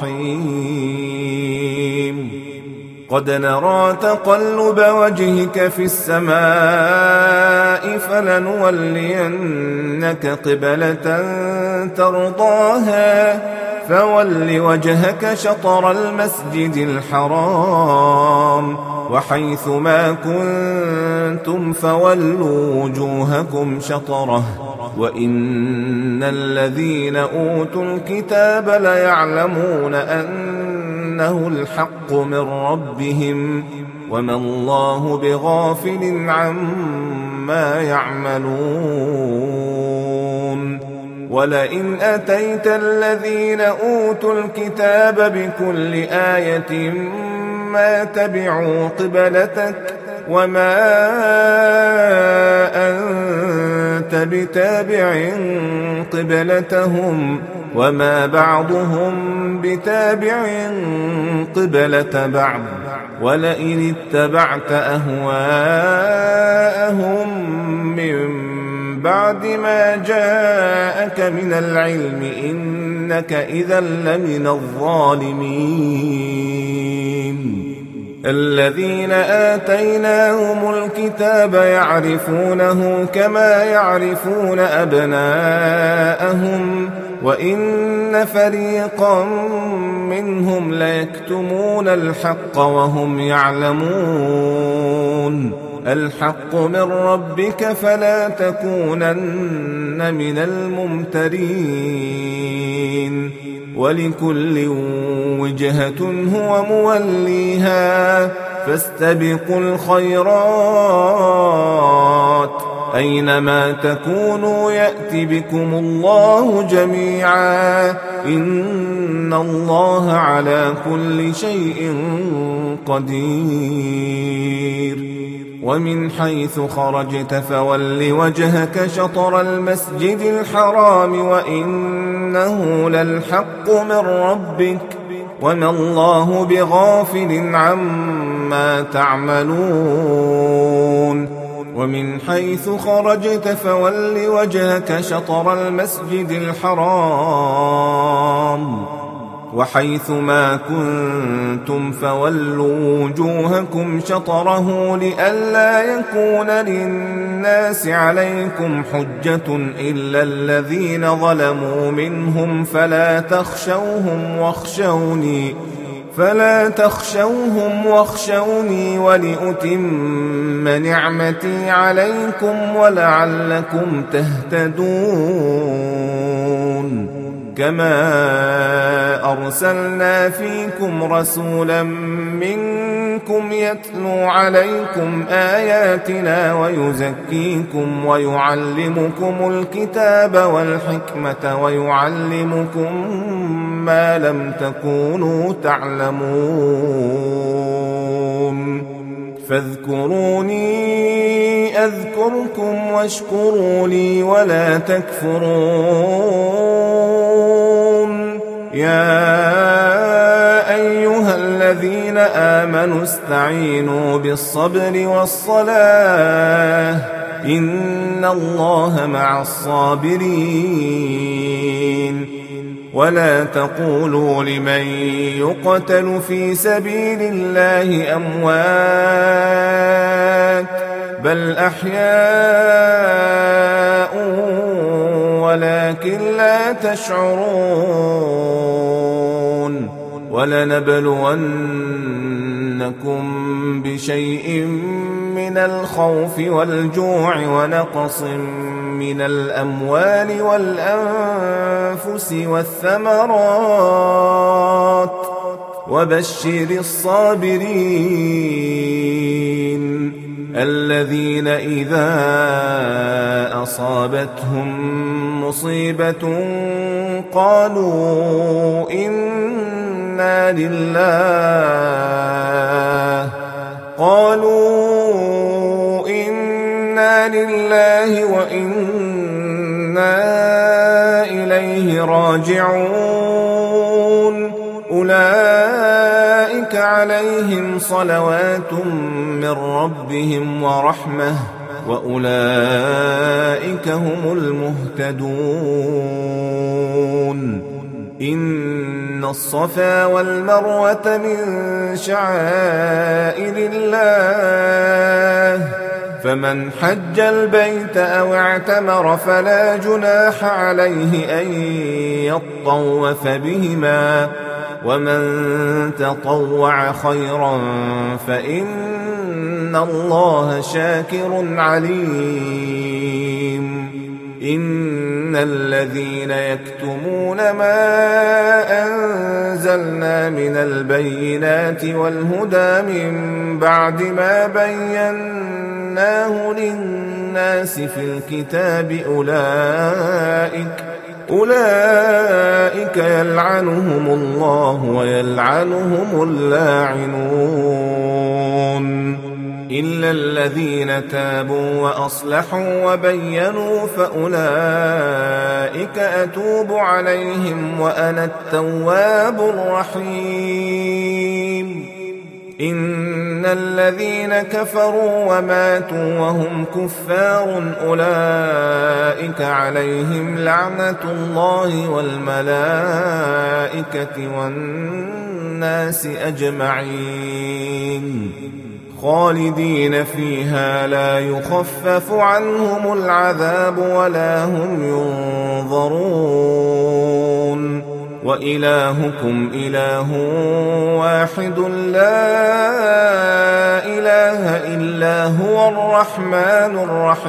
رحيم. قد نرى تقلب وجهك في السماء فلنولينك قبلة ترضاها فول وجهك شطر المسجد الحرام وحيث ما كنتم فولوا وجوهكم شطره وإن الذين أوتوا الكتاب ليعلمون أنه الحق من ربهم وما الله بغافل عما يعملون. ولئن أتيت الذين أوتوا الكتاب بكل آية ما تبعوا قبلتك وما أنت بتابع قبلتهم وما بعضهم بتابع قبلة بعض ولئن اتبعت أهواءهم من بعد ما جاءك من العلم إنك إذا لمن الظالمين. الذين آتيناهم الكتاب يعرفونه كما يعرفون أبناءهم وإن فريقا منهم ليكتمون الحق وهم يعلمون. الحق من ربك فلا تكونن من الممترين ولكل وجهة هو موليها فاستبقوا الخيرات أينما تكونوا يأت بكم الله جميعا إن الله على كل شيء قدير. ومن حيث خرجت فول وجهك شطر المسجد الحرام وإنه للحق من ربك وما الله بغافل عما تعملون. ومن حيث خرجت فول وجهك شطر المسجد الحرام وحيث ما كنتم فولوا وجوهكم شطره لئلا يكون للناس عليكم حجة إلا الذين ظلموا منهم فلا تخشوهم واخشوني فلا تخشوهم واخشوني ولأتم نعمتي عليكم ولعلكم تهتدون. كما أرسلنا فيكم رسولا منكم يتلو عليكم آياتنا ويزكيكم ويعلمكم الكتاب والحكمة ويعلمكم ما لم تكونوا تعلمون. فاذكروني أذكركم واشكروا لي ولا تكفرون. يا أيها الذين آمنوا استعينوا بالصبر والصلاة إن الله مع الصابرين. ولا تقولوا لمن يقتل في سبيل الله أموات بل أحياء ولكن لا تشعرون ولنبلونكم بشيء من الخوف والجوع ونقص من الأموال والأنفس والثمرات وبشر الصابرين الذين إذا أصابتهم مصيبة قالوا إنا لله قالوا إنا لله وإنا إليه راجعون أولئك عليهم صلوات من ربهم ورحمة وأولئك هم المهتدون إن الصفا والمروة من شعائر الله فمن حج البيت أو اعتمر فلا جناح عليه أن يطوف بهما ومن تطوع خيرا فإن الله شاكر عليم إن الذين يكتمون ما أنزلنا من البينات والهدى من بعد ما بيناه للناس في الكتاب أولئك أولئك يلعنهم الله ويلعنهم اللاعنون إلا الذين تابوا وأصلحوا وبينوا فأولئك أتوب عليهم وأنا التواب الرحيم إن الذين كفروا وماتوا وهم كفار أولئك عليهم لعنة الله والملائكة والناس أجمعين خالدين فيها لا يخفف عنهم العذاب ولا هم ينظرون وإلهكم إله واحد لا إله إلا هو الرحمن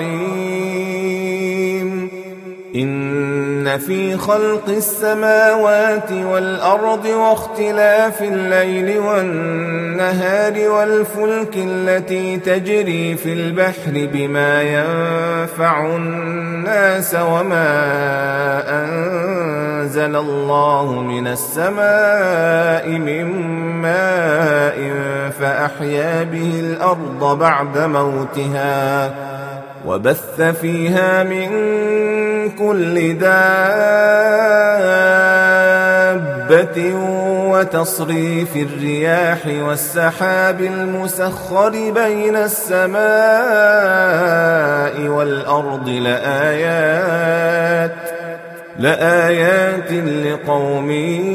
الرحيم إن في خلق السماوات والأرض واختلاف الليل والنهار والفلك التي تجري في البحر بما ينفع الناس وما أنزل الله من السماء من ماء فأحيا به الأرض بعد موتها وبث فيها من كل دابة وتصريف الرياح والسحاب المسخر بين السماء والأرض لآيات لآيات لقوم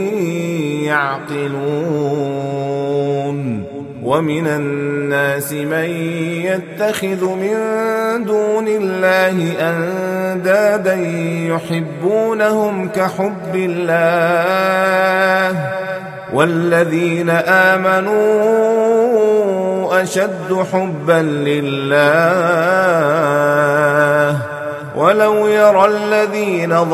يعقلون ومن الناس من يتخذ من دون الله أندادا يحبونهم كحب الله والذين آمنوا أشد حبا لله ولو يرى الذين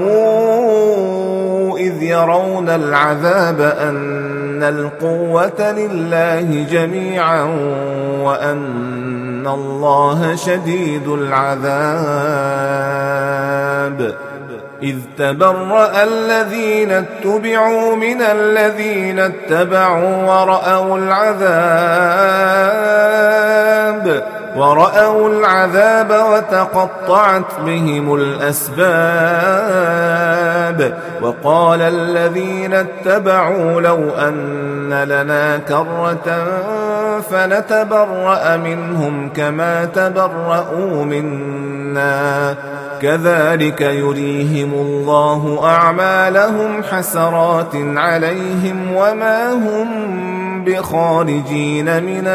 ظلموا إذ يرون العذاب أن القوة لله جميعا وأن الله شديد العذاب إذ تبرأ الذين اتبعوا من الذين اتبعوا ورأوا العذاب ورأوا العذاب وتقطعت بهم الأسباب وقال الذين اتبعوا لو أن لنا كرة فنتبرأ منهم كما تبرأوا منا كذلك يريهم الله أعمالهم حسرات عليهم وما هم بخارجين من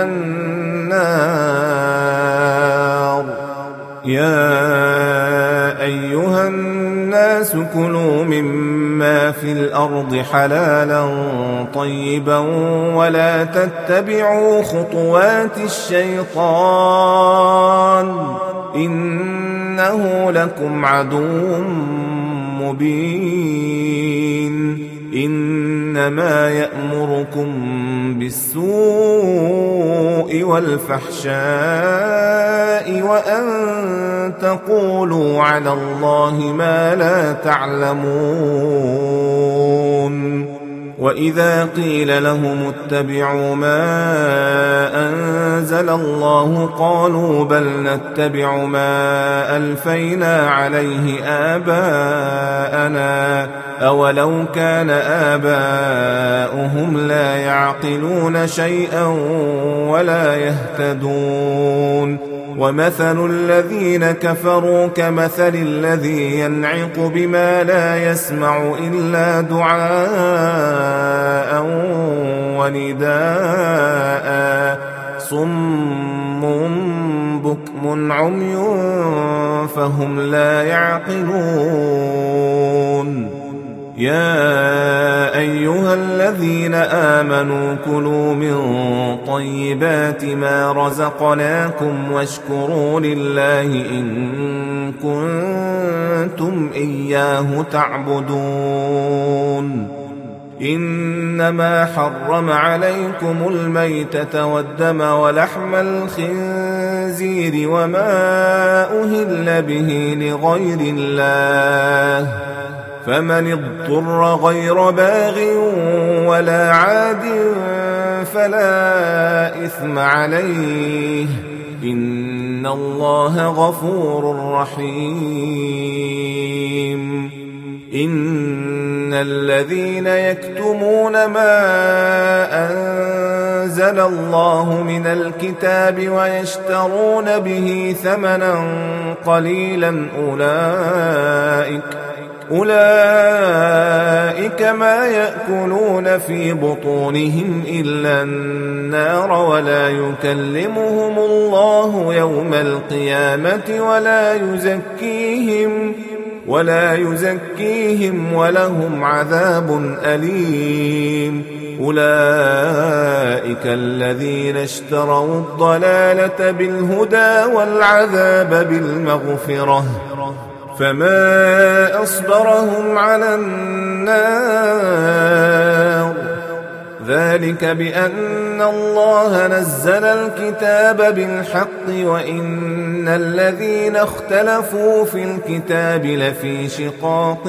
النار. يا أيها الناس كلوا مما في الأرض حلالا طيبا ولا تتبعوا خطوات الشيطان إنه لكم عدو مبين. إنما يأمركم بالسوء والفحشاء وأن تقولوا على الله ما لا تعلمون. وإذا قيل لهم اتبعوا ما أنزل الله قالوا بل نتبع ما ألفينا عليه آباءنا أولو كان آباؤهم لا يعقلون شيئا ولا يهتدون. ومثل الذين كفروا كمثل الذي ينعق بما لا يسمع إلا دعاء ونداء صم بكم عمي فهم لا يعقلون. يا أيها الذين آمنوا كلوا من طيبات ما رزقناكم واشكروا لله إن كنتم إياه تعبدون. إنما حرم عليكم الميتة والدم ولحم الخنزير وما أهل به لغير الله فمن اضطر غير باغ ولا عاد فلا إثم عليه إن الله غفور رحيم. إن الذين يكتمون ما أنزل الله من الكتاب ويشترون به ثمنا قليلا أولئك أولئك ما يأكلون في بطونهم إلا النار ولا يكلمهم الله يوم القيامة ولا يزكيهم ولا يزكيهم ولهم عذاب أليم. أولئك الذين اشتروا الضلالة بالهدى والعذاب بالمغفرة فما أصبرهم على النار. ذلك بأن الله نزل الكتاب بالحق وإن الذين اختلفوا في الكتاب لفي شقاق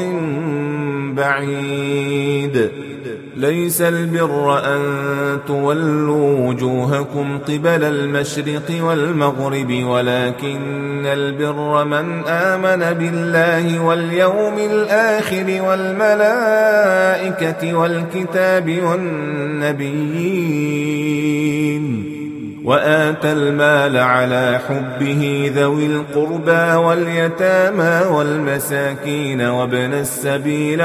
بعيد. ليس البر أن تولوا وجوهكم قبل المشرق والمغرب ولكن البر من آمن بالله واليوم الآخر والملائكة والكتاب والنبيين وآتى المال على حبه ذوي القربى واليتامى والمساكين وابن السبيل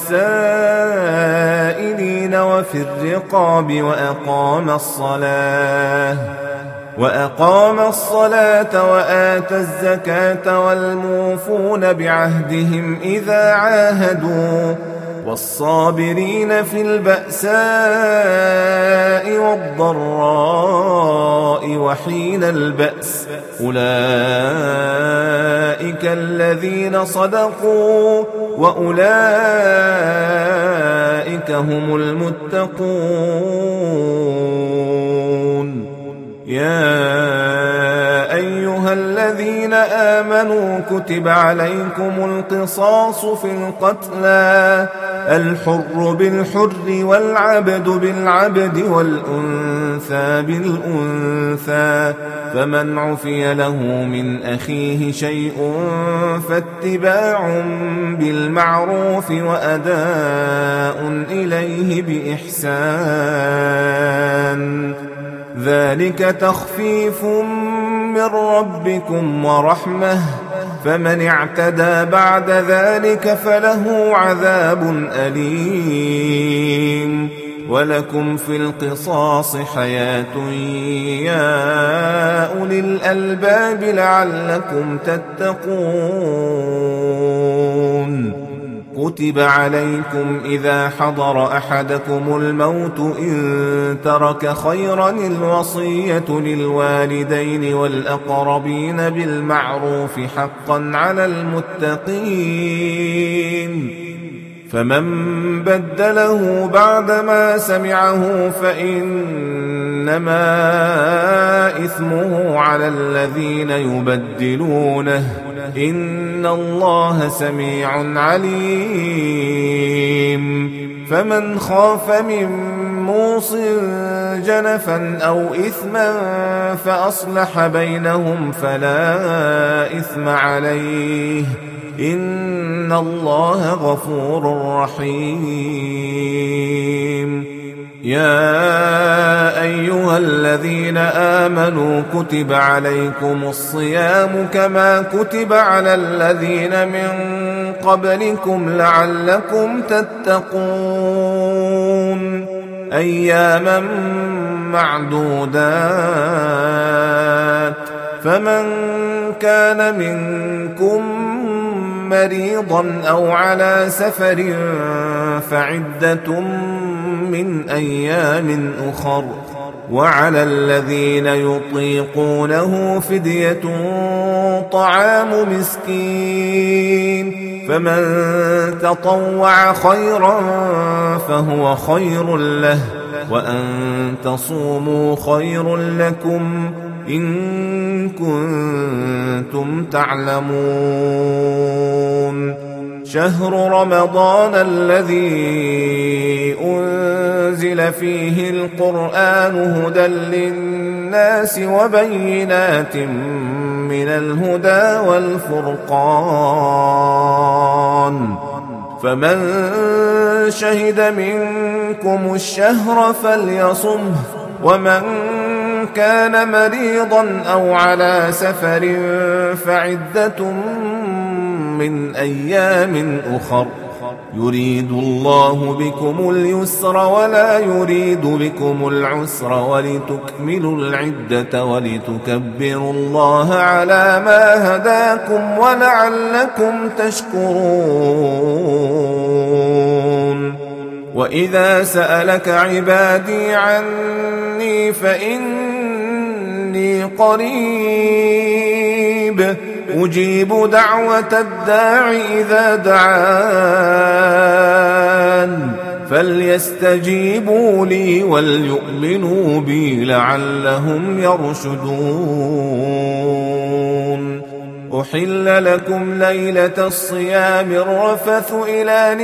والسائلين وفي الرقاب وأقام الصلاة وأقام الصلاة وآتى الزكاة والموفون بعهدهم إذا عاهدوا والصابرين في البأساء والضراء وحين البأس أولئك الذين صدقوا وأولئك هم المتقون. يا أيها الذين آمنوا كتب عليكم القصاص في القتلى الحر بالحر والعبد بالعبد والأنثى بالأنثى فمن عفي له من أخيه شيء فاتباع بالمعروف وأداء إليه بإحسان ذلك تخفيف من ربكم ورحمة فمن اعتدى بعد ذلك فله عذاب أليم. ولكم في القصاص حياة يا أولي الألباب لعلكم تتقون. كتب عليكم إذا حضر أحدكم الموت إن ترك خيرا الوصية للوالدين والأقربين بالمعروف حقا على المتقين. فمن بدله بعدما سمعه فإنما إثمه على الذين يبدلونه إن الله سميع عليم. فمن خاف من موص جنفا أو إثما فأصلح بينهم فلا إثم عليه إن الله غفور رحيم. يا أيها الذين آمنوا كتب عليكم الصيام كما كتب على الذين من قبلكم لعلكم تتقون. أياما معدودات. فمن كان منكم مريضا أو على سفر فعدة من أيام أخر. وعلى الذين يطيقونه فدية طعام مسكين. فمن تطوع خيرا فهو خير له وأن تصوموا خير لكم إن كنتم تعلمون. شهر رمضان الذي أنزل فيه القرآن هدى للناس وبينات من الهدى والفرقان. فمن شهد منكم الشهر فليصمه. ومن كان مريضا أو على سفر فعدة من أيام أخر. يريد الله بكم اليسر ولا يريد بكم العسر ولتكملوا العدة ولتكبروا الله على ما هداكم ولعلكم تشكرون. وإذا سألك عبادي عني فإني قريب أجيب دعوة الداع إذا دعان فليستجيبوا لي وليؤمنوا بي لعلهم يرشدون. أحل لكم ليلة الصيام الرفث إلى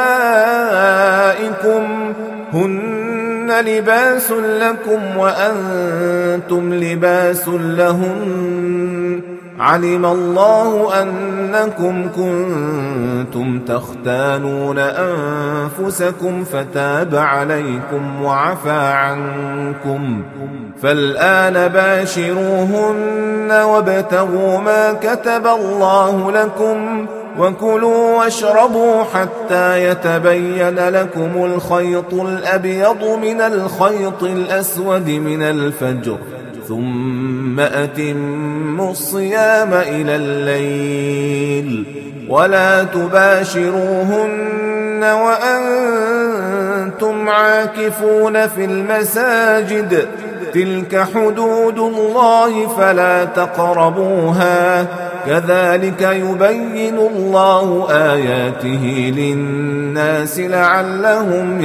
نسائكم هن لباس لكم وأنتم لباس لهن. علم الله أنكم كنتم تختانون أنفسكم فتاب عليكم وعفى عنكم فالآن باشروهن وابتغوا ما كتب الله لكم وكلوا واشربوا حتى يتبين لكم الخيط الأبيض من الخيط الأسود من الفجر ثم أتموا الصيام إلى الليل ولا تباشروهن وأنتم عاكفون في المساجد تلك حدود الله فلا تقربوها كذلك يبين الله آياته للناس لعلهم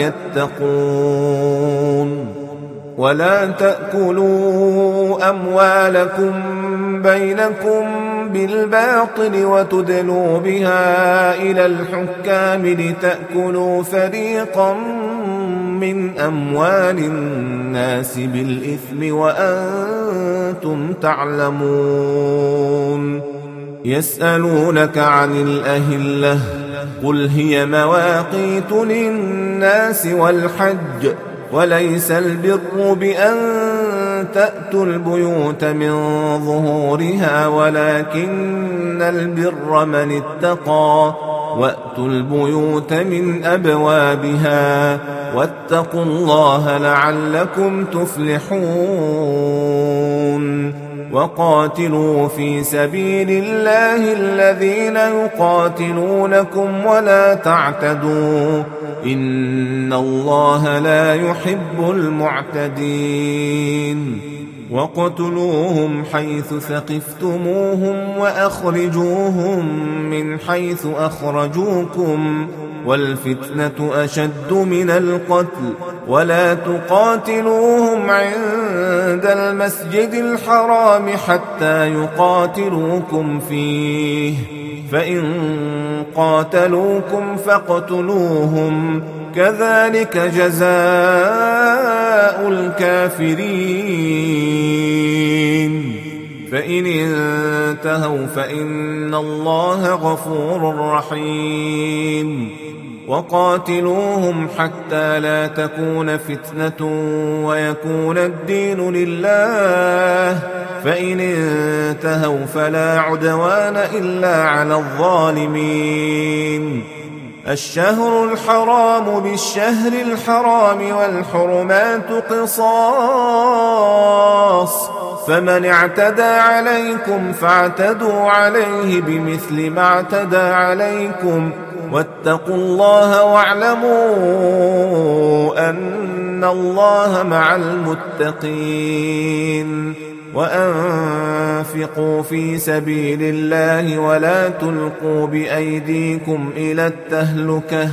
يتقون. ولا تأكلوا أموالكم بينكم بالباطل وتدلوا بها إلى الحكام لتأكلوا فريقا من أموال الناس بالإثم وأنتم تعلمون. يسألونك عن الأهلة قل هي مواقيت للناس والحج وليس البر بأن تأتوا البيوت من ظهورها ولكن البر من اتقى وأتوا البيوت من أبوابها واتقوا الله لعلكم تفلحون وقاتلوا في سبيل الله الذين يقاتلونكم ولا تعتدوا إن الله لا يحب المعتدين وقتلوهم حيث ثقفتموهم وأخرجوهم من حيث أخرجوكم والفتنة أشد من القتل ولا تقاتلوهم عند المسجد الحرام حتى يقاتلوكم فيه فإن قاتلوكم فاقتلوهم كذلك جزاء الكافرين فإن انتهوا فإن الله غفور رحيم وقاتلوهم حتى لا تكون فتنة ويكون الدين لله فإن انتهوا فلا عدوان إلا على الظالمين الشهر الحرام بالشهر الحرام والحرمات قصاص فمن اعتدى عليكم فاعتدوا عليه بمثل ما اعتدى عليكم واتقوا الله واعلموا أن الله مع المتقين وأنفقوا في سبيل الله ولا تلقوا بأيديكم إلى التهلكة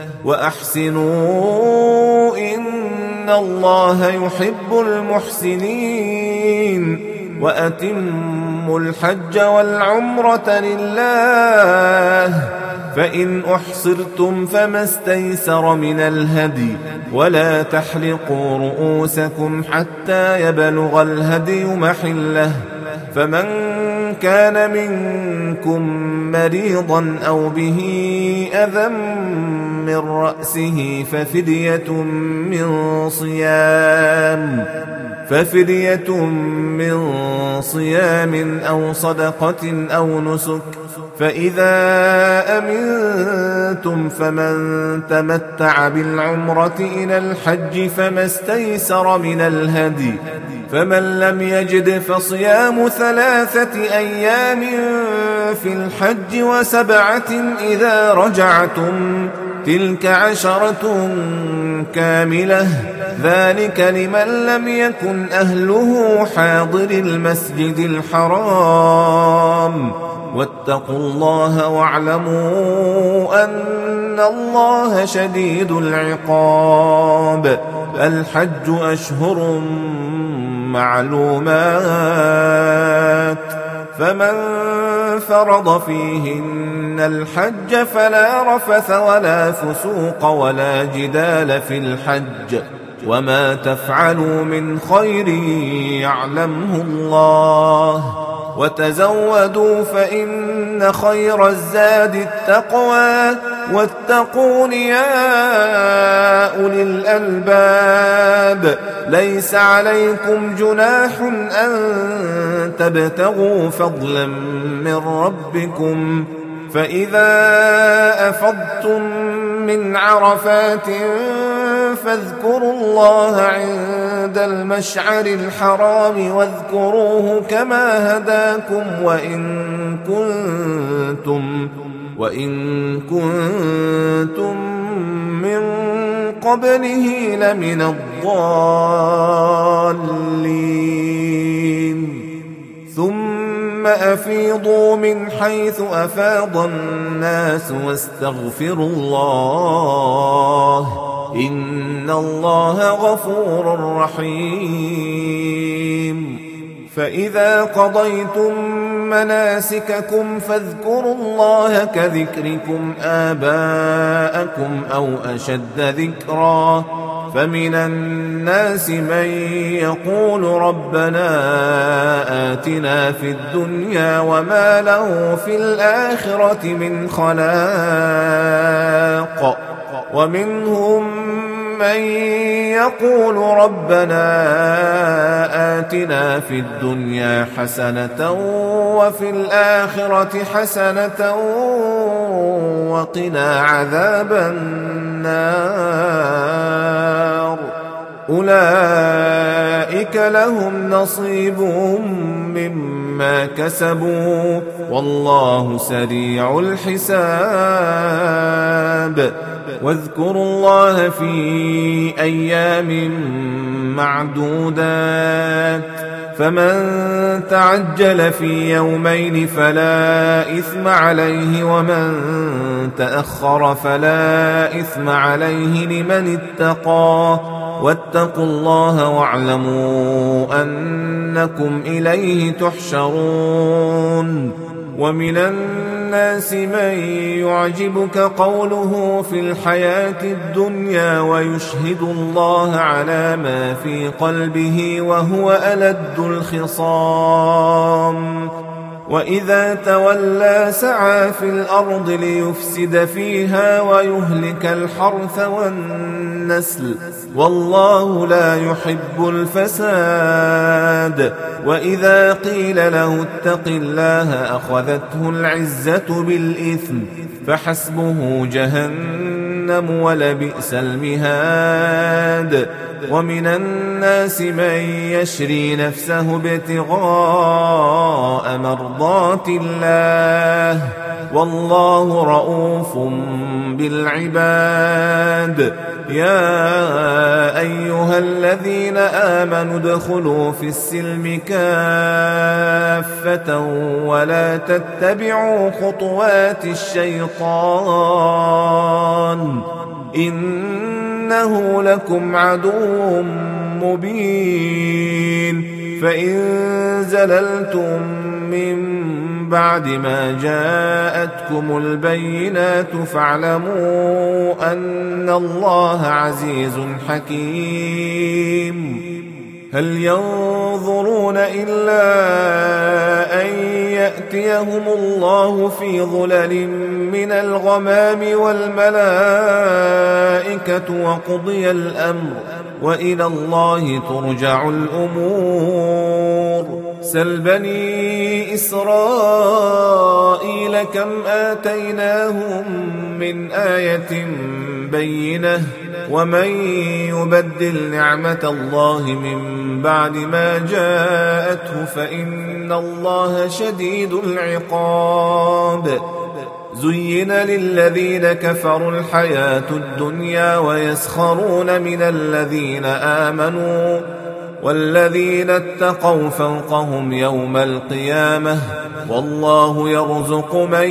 وأحسنوا إن الله يحب المحسنين وأتموا الحج والعمرة لله فإن أحصرتم فما استيسر من الهدي ولا تحلقوا رؤوسكم حتى يبلغ الهدي محله فمن كان منكم مريضا أو به أذى من رأسه ففدية من صيام ففدية من صيام أو صدقة أو نسك فإذا أمنتم فمن تمتع بالعمرة إلى الحج فما استيسر من الهدي فمن لم يجد فصيام ثلاثة أيام في الحج وسبعة إذا رجعتم تلك عشرة كاملة ذلك لمن لم يكن أهله حاضر المسجد الحرام واتقوا الله واعلموا أن الله شديد العقاب الحج أشهر معلومات فمن فرض فيهن الحج فلا رفث ولا فسوق ولا جدال في الحج وما تفعلوا من خير يعلمه الله وتزودوا فإن خير الزاد التقوى واتقون يا أولي الألباب ليس عليكم جناح أن تبتغوا فضلا من ربكم فإذا أفضتم من عرفات فاذكروا الله عند المشعر الحرام واذكروه كما هداكم وإن كنتم وإن كنتم من قبله لمن الضالين ثم أفيضوا من حيث أفاض الناس واستغفروا الله إن الله غفور رحيم فإذا قضيتم مناسككم فاذكروا الله كذكركم آباءكم أو أشد ذكرا فمن الناس من يقول ربنا آتنا في الدنيا وما له في الآخرة من خلاق ومنهم من يقول ربنا آتنا في الدنيا حسنة وفي الآخرة حسنة وقنا عذاب النار أولئك لهم نصيب مما كسبوا والله سريع الحساب واذكروا الله في أيام معدودات فمن تعجل في يومين فلا إثم عليه ومن تأخر فلا إثم عليه لمن اتقى واتقوا الله واعلموا أنكم إليه تحشرون ومن الناس من يعجبك قوله في الحياة الدنيا ويشهد الله على ما في قلبه وهو ألد الخصام وإذا تولى سعى في الأرض ليفسد فيها ويهلك الحرث والنسل والله لا يحب الفساد وإذا قيل له اتق الله أخذته العزة بالإثم فحسبه جهنم ولبئس المهاد ومن الناس من يشري نفسه ابتغاء مرضات الله والله رؤوف بالعباد يا أيها الذين آمنوا ادخلوا في السلم كافة ولا تتبعوا خطوات الشيطان إنه لكم عدو مبين فإن زللتم من بعد ما جاءتكم البينات فاعلموا أن الله عزيز حكيم هل ينظرون إلا أن يأتيهم الله في ظلل من الغمام والملائكة وقضي الأمر وإلى الله ترجع الأمور سل بني إسرائيل كم آتيناهم من آية بينة ومن يبدل نعمة الله من بعد ما جاءته فإن الله شديد العقاب زين للذين كفروا الحياة الدنيا ويسخرون من الذين آمنوا والذين اتقوا فوقهم يوم القيامة والله يرزق من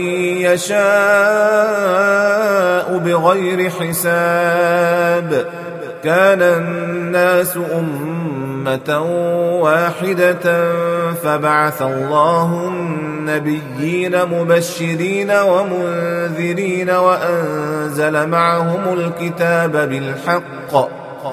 يشاء بغير حساب كان الناس أمة واحدة فبعث الله النبيين مبشرين ومنذرين وأنزل معهم الكتاب بالحق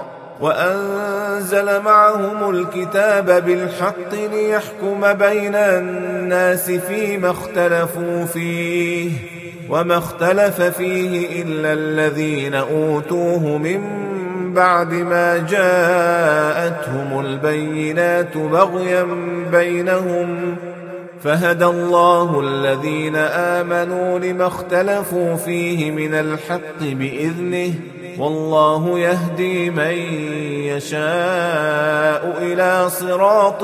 وأنزل معهم الكتاب بالحق ليحكم بين الناس فيما اختلفوا فيه وما اختلف فيه إلا الذين أوتوه من بعد ما جاءتهم البينات بغيا بينهم فهدى الله الذين آمنوا لما اختلفوا فيه من الحق بإذنه والله يهدي من يشاء إلى صراط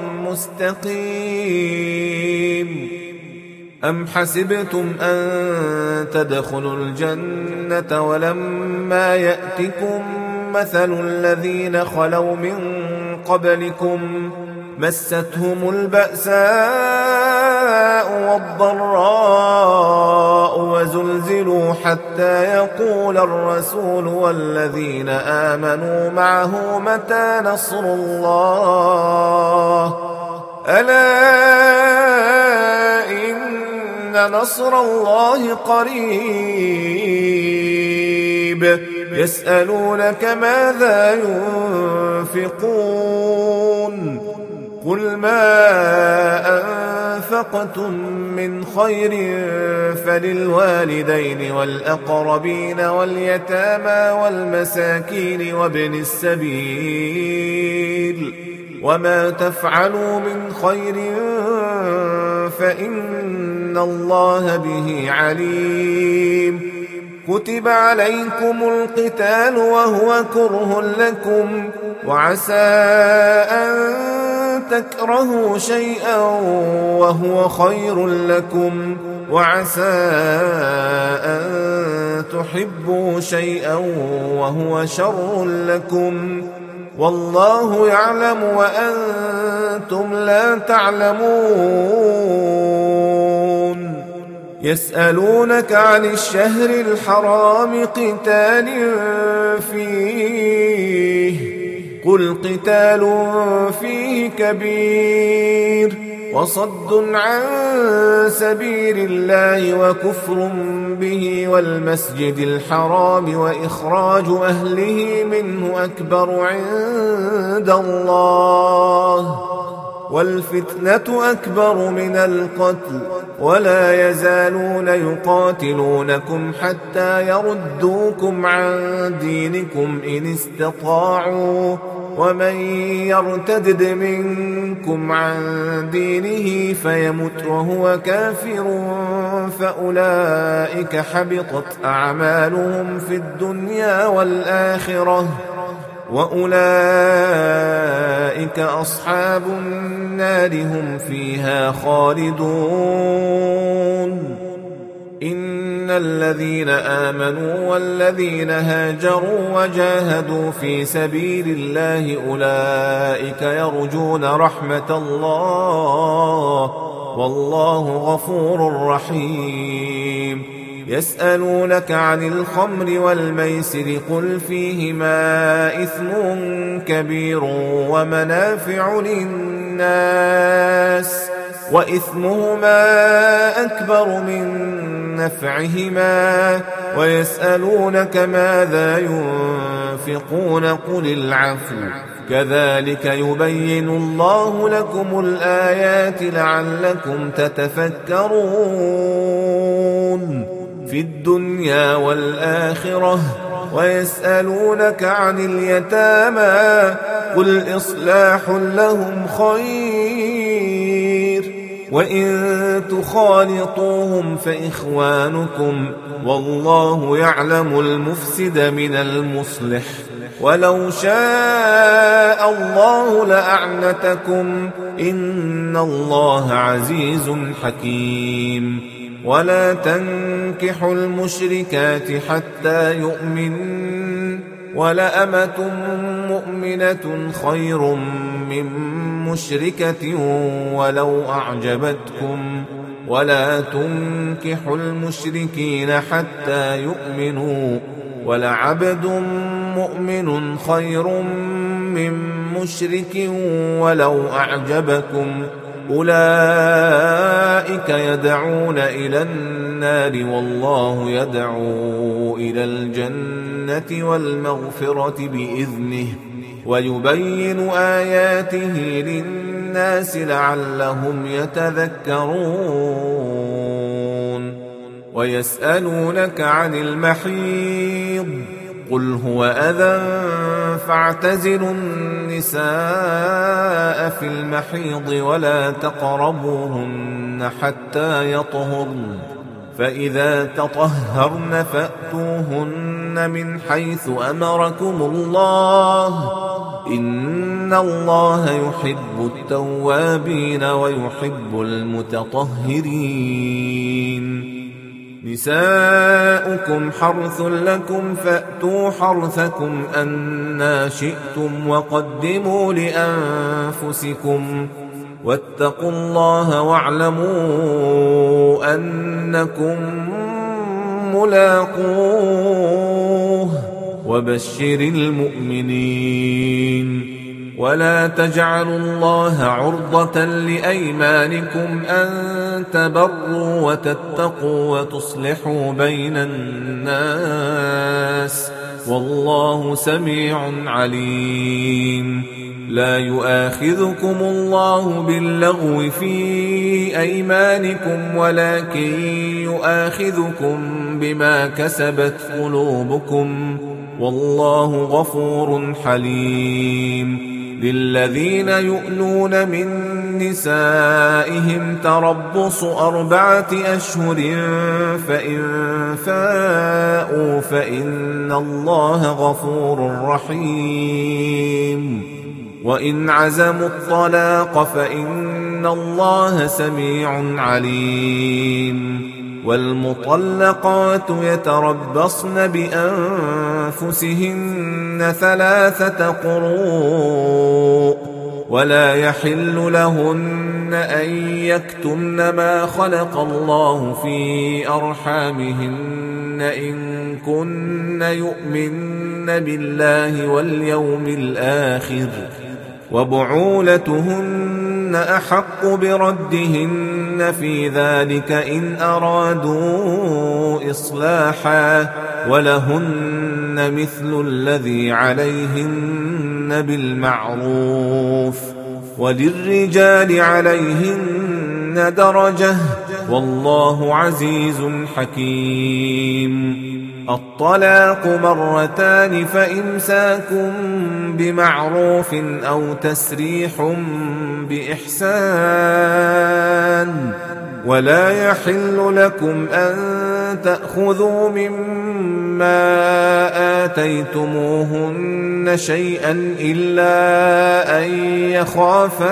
مستقيم أم حسبتم أن تدخلوا الجنة ولما يأتكم مثل الذين خلوا من قبلكم مستهم البأساء والضراء وزلزلوا حتى يقول الرسول والذين آمنوا معه متى نصر الله ألا إن نصر الله قريب يسألونك ماذا ينفقون قل ما أنفقتم من خير فللوالدين والأقربين واليتامى والمساكين وابن السبيل وما تفعلوا من خير فإن الله به عليم. كتب عليكم القتال وهو كره لكم وعسى أن تكرهوا شيئا وهو خير لكم وعسى أن تحبوا شيئا وهو شر لكم والله يعلم وأنتم لا تعلمون. يسألونك عن الشهر الحرام قتال فيه قل قتال فيه كبير وصد عن سبيل الله وكفر به والمسجد الحرام وإخراج أهله منه أكبر عند الله والفتنة أكبر من القتل ولا يزالون يقاتلونكم حتى يردوكم عن دينكم إن استطاعوا ومن يرتد منكم عن دينه فيمت وهو كافر فأولئك حبطت أعمالهم في الدنيا والآخرة وأولئك أصحاب النار هم فيها خالدون. إن الذين آمنوا والذين هاجروا وجاهدوا في سبيل الله أولئك يرجون رحمة الله والله غفور رحيم. يسألونك عن الخمر والميسر قل فيهما إثم كبير ومنافع للناس وإثمهما أكبر من نفعهما ويسألونك ماذا ينفقون قل العفو كذلك يبين الله لكم الآيات لعلكم تتفكرون في الدنيا والآخرة. ويسألونك عن اليتامى قل إصلاح لهم خير وإن تخالطوهم فإخوانكم والله يعلم المفسد من المصلح ولو شاء الله لأعنتكم إن الله عزيز حكيم. ولا تنكحوا المشركات حتى يؤمنن ولأمة مؤمنة خير من مشركة ولو أعجبتكم ولا تنكحوا المشركين حتى يؤمنوا ولعبد مؤمن خير من مشرك ولو أعجبكم أولئك يدعون إلى النار والله يدعو إلى الجنة والمغفرة بإذنه ويبين آياته للناس لعلهم يتذكرون. ويسألونك عن المحيض قل هو أذى فاعتزلوا النساء في المحيض ولا تقربوهن حتى يطهرن فإذا تطهرن فأتوهن من حيث أمركم الله إن الله يحب التوابين ويحب المتطهرين. نساؤكم حرث لكم فأتوا حرثكم أنى شئتم وقدموا لأنفسكم واتقوا الله واعلموا أنكم ملاقوه وبشر المؤمنين. ولا تجعلوا الله عرضة لأيمانكم أن تبروا وتتقوا وتصلحوا بين الناس والله سميع عليم. لا يؤاخذكم الله باللغو في أيمانكم ولكن يؤاخذكم بما كسبت قلوبكم والله غفور حليم. للذين يؤلون من نسائهم تربص أربعة أشهر فإن فاءوا فإن الله غفور رحيم. وإن عزموا الطلاق فإن الله سميع عليم. والمطلقات يتربصن بأنفسهن ثلاثة قروء ولا يحل لهن أن يكتمن ما خلق الله في أرحامهن إن كن يؤمن بالله واليوم الآخر وبعولتهن أحق بردهن في ذلك إن أرادوا إصلاحا ولهن مثل الذي عليهن بالمعروف وللرجال عليهن درجة والله عزيز حكيم. الطلاق مرتان فإمساك بمعروف أو تسريح بإحسان ولا يحل لكم أن تأخذوا مما آتيتموهن شيئا إلا أن يخافا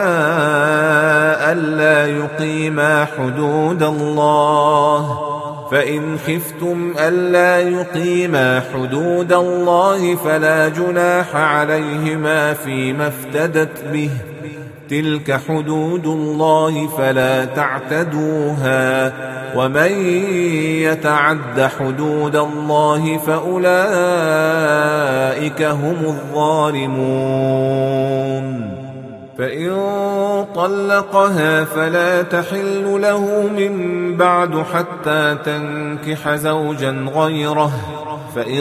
ألا يقيما حدود الله فإن خفتم ألا يقيما حدود الله فلا جناح عليهما فيما افتدت به تلك حدود الله فلا تعتدوها ومن يتعد حدود الله فأولئك هم الظالمون. فإن طلقها فلا تحل له من بعد حتى تنكح زوجا غيره فإن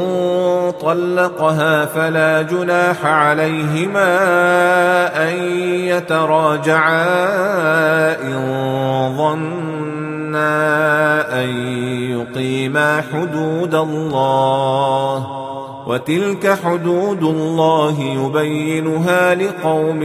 طلقها فلا جناح عليهما أن يتراجعا إن ظنا أن يقيما حدود الله وتلك حدود الله يبينها لقوم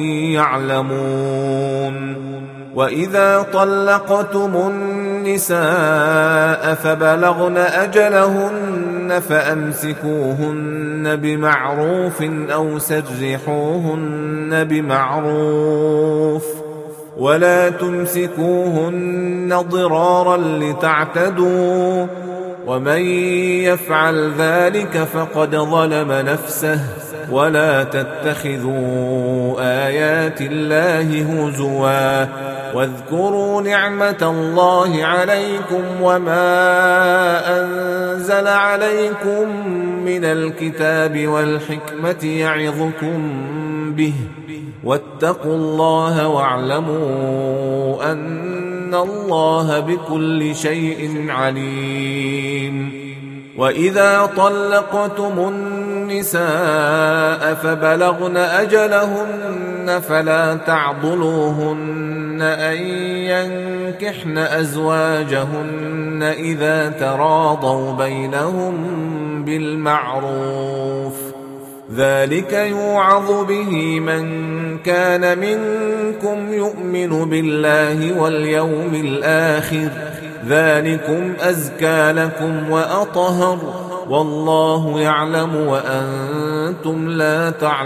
يعلمون. وإذا طلقتم النساء فبلغن أجلهن فأمسكوهن بمعروف أو سرحوهن بمعروف ولا تمسكوهن ضرارا لتعتدوا ومن يفعل ذلك فقد ظلم نفسه ولا تتخذوا آيات الله هزوا واذكروا نعمة الله عليكم وما أنزل عليكم من الكتاب والحكمة يعظكم به واتقوا الله واعلموا أن الله بكل شيء عليم. وإذا طلقتم النساء فبلغن أجلهن فلا تعضلوهن أن ينكحن أزواجهن إذا تراضوا بينهم بالمعروف ذلك يوعظ به من كان منكم يؤمن بالله واليوم الآخر ذلكم أزكى لكم وأطهر والله يعلم وأنتم لا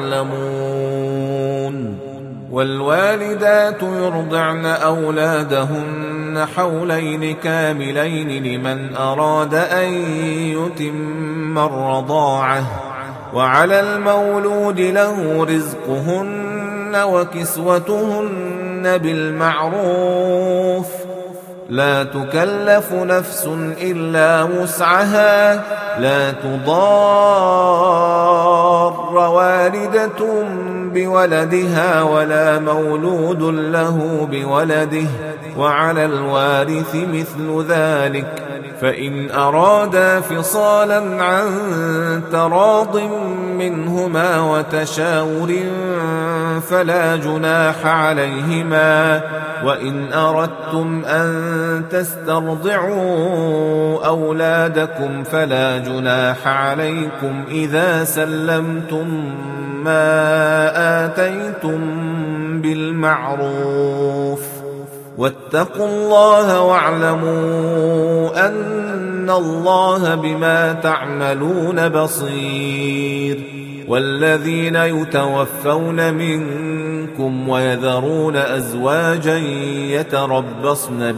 تعلمون. والوالدات يرضعن أولادهن حولين كاملين لمن أراد أن يتم الرضاعة وعلى المولود له رزقهن وكسوتهن بالمعروف لا تكلف نفس إلا وسعها لا تضار والدة بولدها ولا مولود له بولده، وعلى الوارث مثل ذلك، فإن أرادا فصالا عن تراض منهما وتشاور فلا جناح عليهما، وإن أردتم أن تسترضعوا أولادكم فلا جناح عليكم إذا سلمتم ما آتيتم بالمعروف، واتقوا الله واعلموا أن الله بما تعملون بصير. والذين يتوفون منكم ويذرون أزواجا يتربصن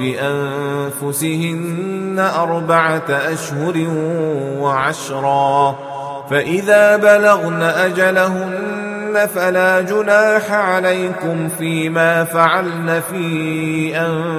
بأنفسهن أربعة أشهر وعشرا، فإذا بلغن أجلهن فلا جناح عليكم فيما فعلن في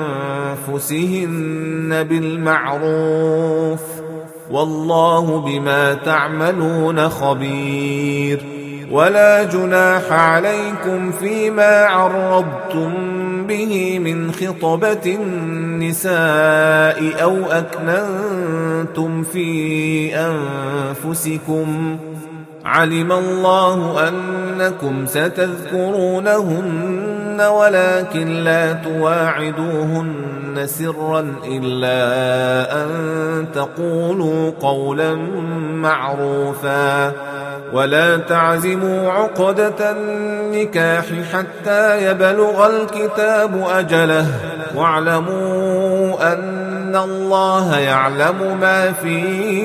أنفسهن بالمعروف، والله بما تعملون خبير. ولا جناح عليكم فيما عرضتم به من خطبة النساء أو أكننتم في أنفسكم، علم الله أنكم ستذكرونهن ولكن لا تواعدوهن سرا إلا أن تقولوا قولا معروفا، ولا تعزموا عقدة النكاح حتى يبلغ الكتاب أجله، واعلموا أن الله يعلم ما في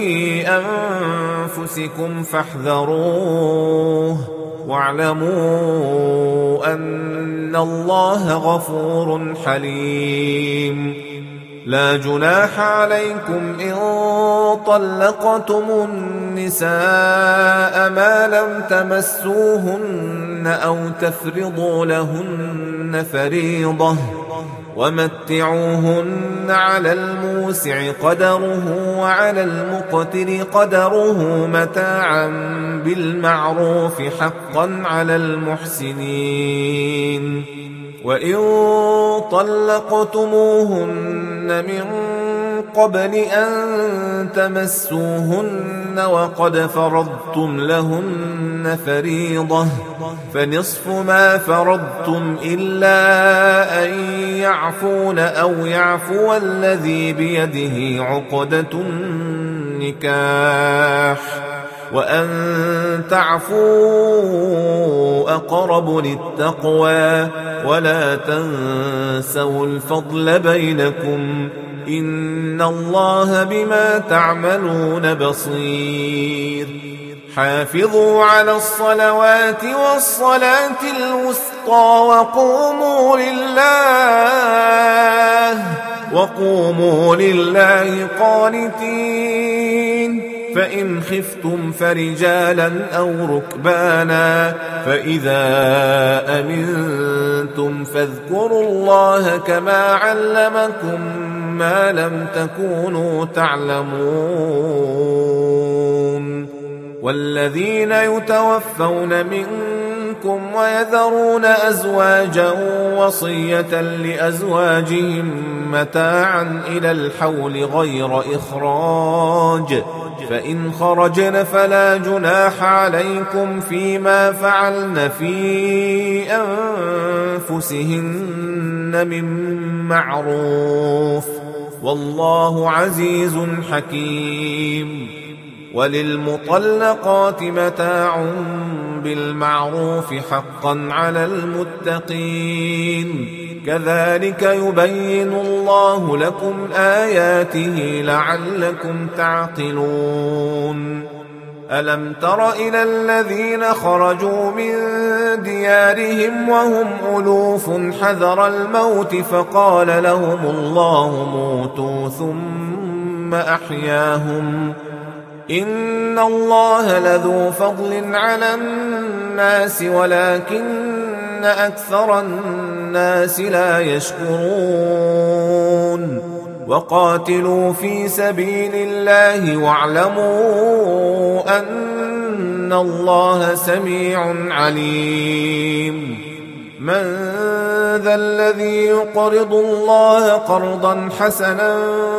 أنفسكم فاحذروه، واعلموا أن الله غفور حليم. لا جناح عليكم إن طلقتم النساء ما لم تمسوهن أو تفرضوا لهن فريضة، ومتعوهن على الموسع قدره وعلى المقتر قدره متاعا بالمعروف حقا على المحسنين. وإن طلقتموهن من قبل أن تمسوهن وقد فرضتم لهن فريضة فنصف ما فرضتم إلا أن يعفون أو يعفو الذي بيده عقدة النكاح، وأن تعفوا أقرب للتقوى، ولا تنسوا الفضل بينكم، إن الله بما تعملون بصير. حافظوا على الصلوات والصلاة الوسطى وقوموا لله وقوموا لله قانتين، فإن خفتم فرجالا أو ركبانا، فإذا أمنتم فاذكروا الله كما علمكم ما لم تكونوا تعلمون. والذين يتوفون منكم ويذرون أزواجا وصية لأزواجهم متاعا إلى الحول غير إخراج، فإن خرجن فلا جناح عليكم فيما فعلن في أنفسهن من معروف، والله عزيز حكيم. وللمطلقات متاع بالمعروف حقا على المتقين، كذلك يبين الله لكم آياته لعلكم تعقلون. ألم تر إلى الذين خرجوا من ديارهم وهم ألوف حذر الموت فقال لهم الله موتوا ثم أحياهم، إن الله لذو فضل على الناس ولكن أكثر الناس لا يشكرون. وقاتلوا في سبيل الله واعلموا أن الله سميع عليم. من ذا الذي يقرض الله قرضا حسنا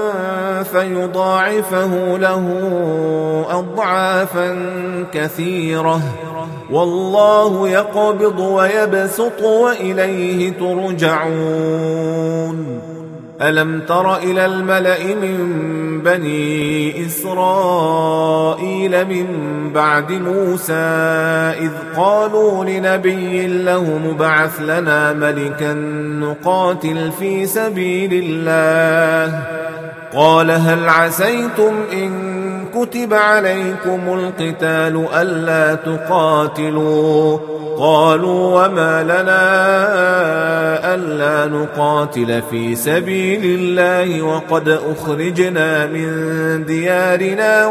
فيضاعفه له أضعافا كثيرة والله يقبض ويبسط وإليه ترجعون. ألم تر إلى الملأ من بني إسرائيل من بعد موسى إذ قالوا لنبي له مبعث لنا ملكا نقاتل في سبيل الله قال هل عسيتم إن كتب عليكم القتال ألا تقاتلوا قالوا وما لنا ألا نقاتل في سبيل الله وقد أخرجنا من ديارنا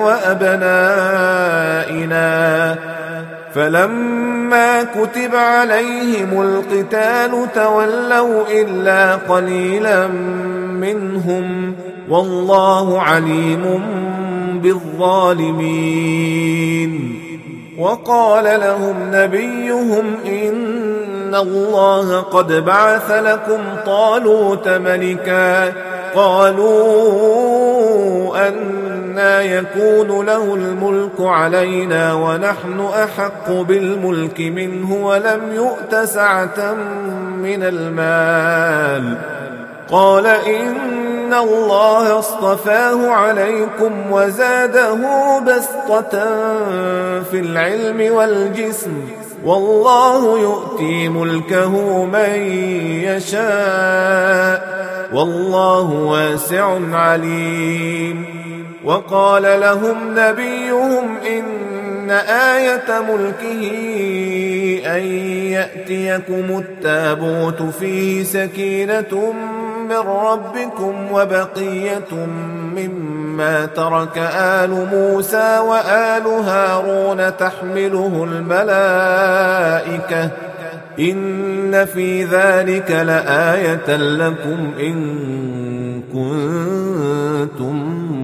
وأبنائنا فلما كتب عليهم القتال تولوا إلا قليلا منهم والله عليم بالظالمين. وقال لهم نبيهم إن الله قد بعث لكم طالوت ملكا قالوا أنى يكون له الملك علينا ونحن أحق بالملك منه ولم يؤت سعة من المال قال إن الله اصطفاه عليكم وزاده بسطة في العلم والجسم والله يؤتي ملكه من يشاء والله واسع عليم. وقال لهم نبيهم إن آية ملكه أن يأتيكم التابوت فيه سكينة من ربكم وبقية مما ترك آل موسى وآل هارون تحمله الملائكة إن في ذلك لآية لكم إن كنتم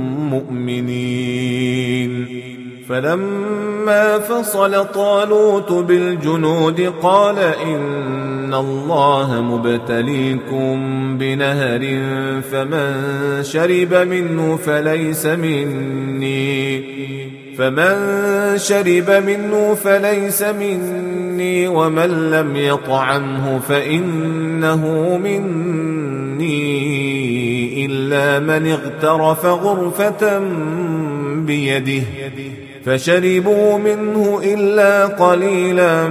مؤمنين. فلما فصل طالوت بالجنود قال إن الله مبتليكم بنهر فمن شرب منه فليس مني فمن شرب منه فليس مني ومن لم يطعمه فإنه مني إلا من اغترف غرفة بيده فشربوا منه إلا قليلا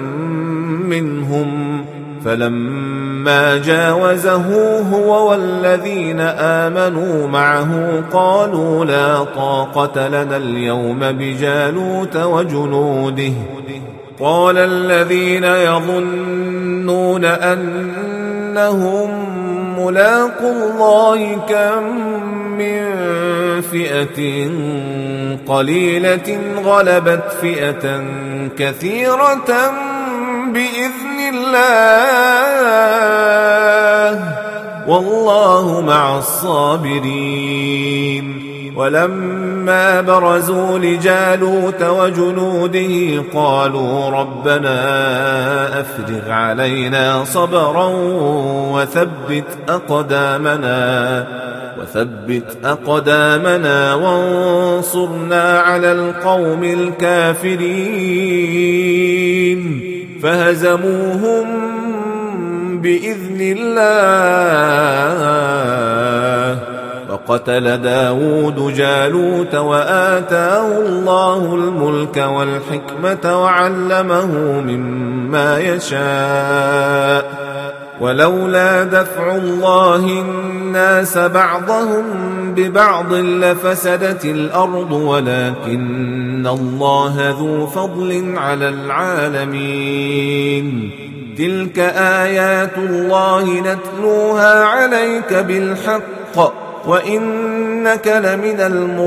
منهم فلما جاوزه هو والذين آمنوا معه قالوا لا طاقة لنا اليوم بجالوت وجنوده قال الذين يظنون أنهم ملاقوا الله كم من فئة قليلة غلبت فئة كثيرة بإذن الله والله مع الصابرين. ولما برزوا لجالوت وجنوده قالوا ربنا أفرغ علينا صبرا وثبت أقدامنا وثبت أقدامنا وانصرنا على القوم الكافرين فهزموهم بإذن الله وقتل داود جالوت وآتاه الله الملك والحكمة وعلمه مما يشاء ولولا دفع الله الناس بعضهم ببعض لفسدت الأرض ولكن الله ذو فضل على العالمين. تلك آيات الله نتلوها عليك بالحق وإنك لمن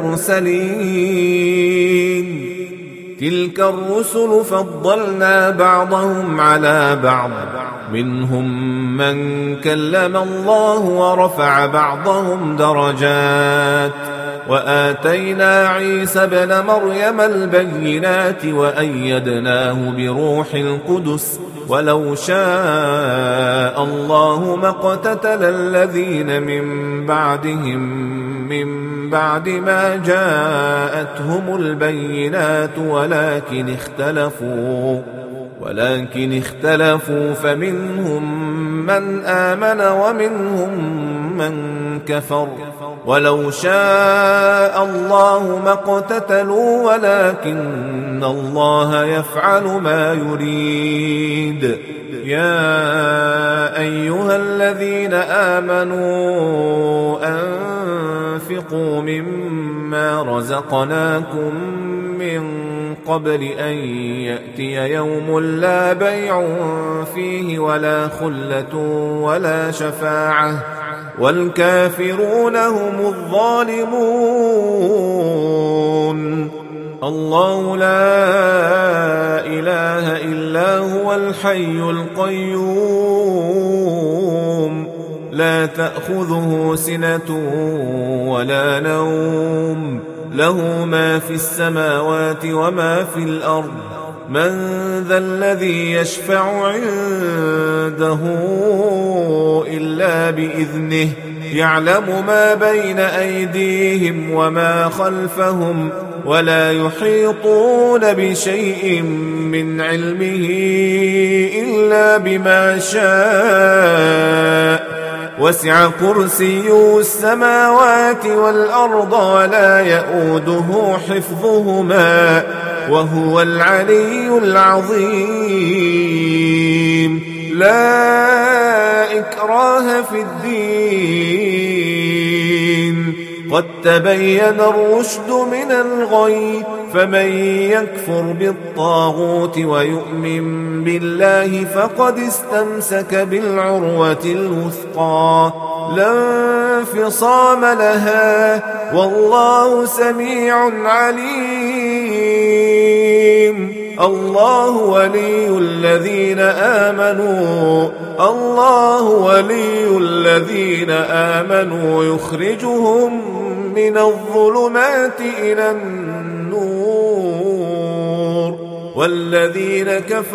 المرسلين. تلك الرسل فضلنا بعضهم على بعض منهم من كلم الله ورفع بعضهم درجات وآتينا عيسى ابن مريم البينات وأيدناه بروح القدس ولو شاء الله ما اقتتل الذين من بعدهم من بعد ما جاءتهم البينات ولكن اختلفوا ولكن اختلفوا فمنهم من آمن ومنهم من كفر ولو شاء الله ما اقتتلوا ولكن الله يفعل ما يريد. يا أيها الذين آمنوا أنفقوا مما رزقناكم من قبل أن يأتي يوم لا بيع فيه ولا خلة ولا شفاعة والكافرون هم الظالمون. الله لا إله إلا هو الحي القيوم لا تأخذه سنة ولا نوم له ما في السماوات وما في الأرض من ذا الذي يشفع عنده إلا بإذنه يعلم ما بين أيديهم وما خلفهم ولا يحيطون بشيء من علمه إلا بما شاء وسع كرسيه السماوات والأرض ولا يؤوده حفظهما وهو العلي العظيم. لا إكراه في الدين قد تبين الرشد من الغي فمن يكفر بالطاغوت ويؤمن بالله فقد استمسك بالعروة الوثقى لا انفصام لها والله سميع عليم. الله ولي الذين آمنوا الله ولي الذين آمنوا يخرجهم من الظلمات إلى النور والذين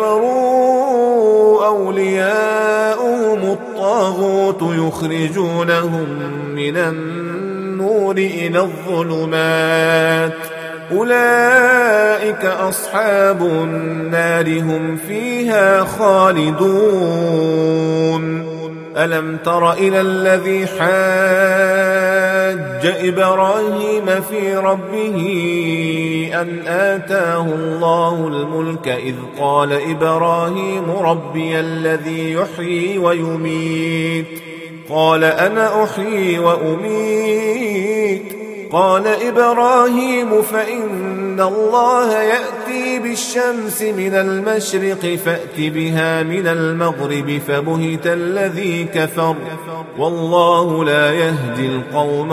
كفروا أولياؤهم الطاغوت يخرجونهم من النور إلى الظلمات أولئك أصحاب النار هم فيها خالدون. ألم تر إلى الذي حاج إبراهيم في ربه أن آتاه الله الملك إذ قال إبراهيم ربي الذي يحيي ويميت قال أنا أحيي وأميت قال إبراهيم فإن الله يأتي بالشمس من المشرق فأت بها من المغرب فبهت الذي كفر والله لا يهدي القوم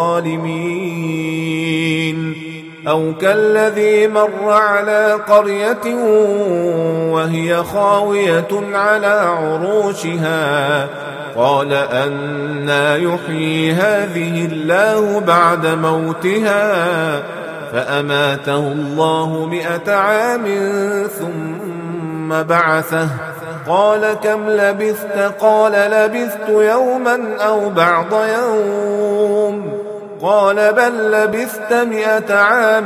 الظالمين. أو كالذي مر على قرية وهي خاوية على عروشها قال أنى يحيي هذه الله بعد موتها فأماته الله مئة عام ثم بعثه قال كم لبثت قال لبثت يوما أو بعض يوم قال بل لبثت مئة عام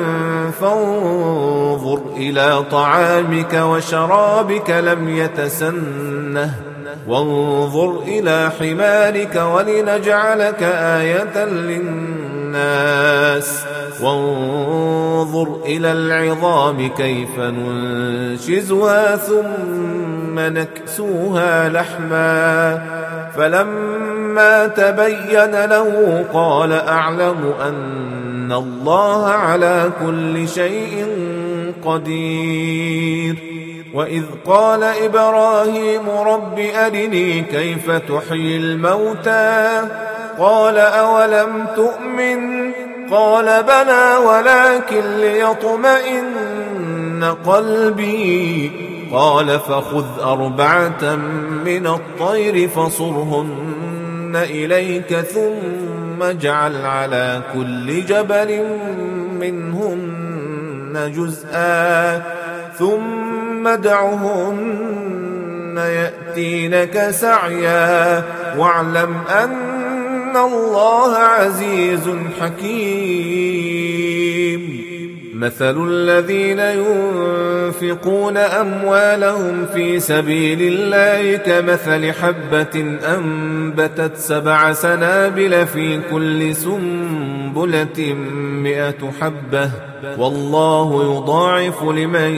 فانظر إلى طعامك وشرابك لم يتسنه وانظر إلى حمارك ولنجعلك آية للناس وانظر إلى العظام كيف ننشزها ثم نكسوها لحما فلما تبين له قال أعلم أن الله على كل شيء قدير. وإذ قال إبراهيم رب أرني كيف تحيي الموتى قال أولم تؤمن قال بلى ولكن ليطمئن قلبي قال فخذ أربعة من الطير فصرهن إليك ثم اجعل على كل جبل منهن جزءا ثم ادعهن يأتينك سعيا واعلم أن الله عزيز حكيم. مثل الذين ينفقون أموالهم في سبيل الله كمثل حبة أنبتت سبع سنابل في كل سنبلة مئة حبة والله يضاعف لمن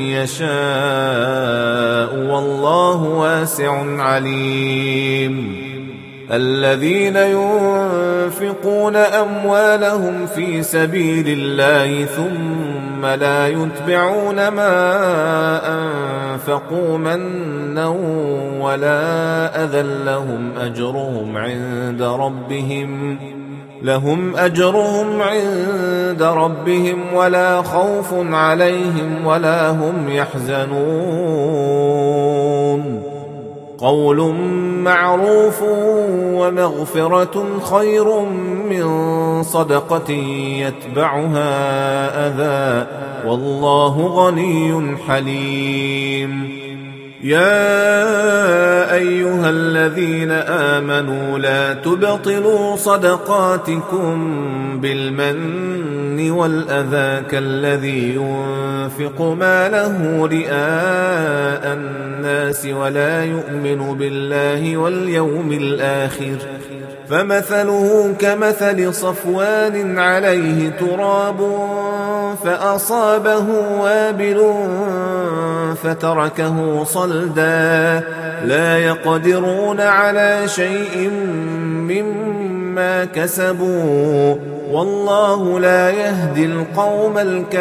يشاء والله واسع عليم. الذين ينفقون أموالهم في سبيل الله ثم لا يتبعون ما أنفقوا منا ولا أذى لهم أجرهم عند ربهم لهم أجرهم عند ربهم ولا خوف عليهم ولا هم يحزنون. قول معروف ومغفرة خير من صدقة يتبعها أذى والله غني حليم. يا أيها الذين آمنوا لا تبطلوا صدقاتكم بالمن والأذى كالذي ينفق ماله رئاء الناس ولا يؤمن بالله واليوم الآخر فمثله كمثل صفوان عليه تراب فأصابه وابل فتركه صلدا لا يقدرون على شيء مما كسبوا والله لا يهدي القوم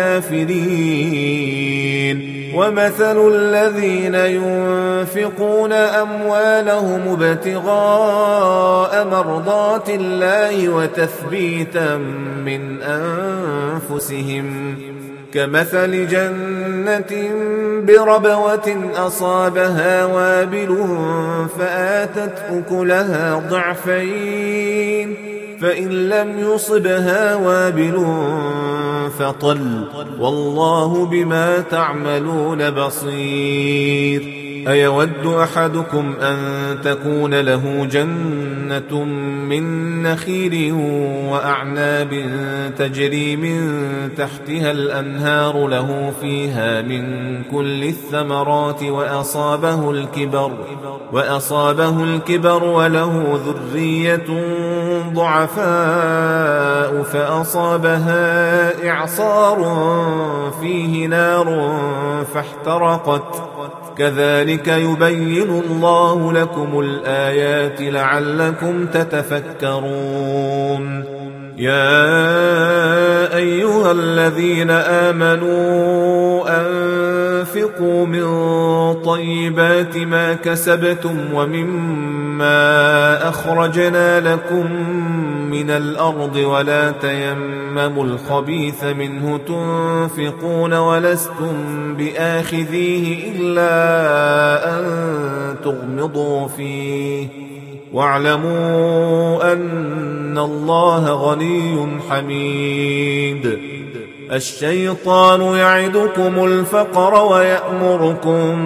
الكافرين. ومثل الذين ينفقون أموالهم ابتغاء مرضات الله وتثبيتا من أنفسهم كمثل جنة بربوة أصابها وابل فآتت أكلها ضعفين فإن لم يصبها وابل فطل والله بما تعملون بصير. أيود أحدكم أن تكون له جنة من نخيل وأعناب تجري من تحتها الأنهار له فيها من كل الثمرات وأصابه الكبر وأصابه الكبر وله ذرية ضعفاء فأصابها إعصار فيه نار فاحترقت كذلك يبين الله لكم الآيات لعلكم تتفكرون. يا أيها الذين آمنوا أنفقوا من طيبات ما كسبتم ومما أخرجنا لكم من الأرض ولا تيمموا الخبيث منه تنفقون ولستم بآخذيه إلا أن تغمضوا فيه واعلموا أن الله غني حميد. الشيطان يعدكم الفقر ويأمركم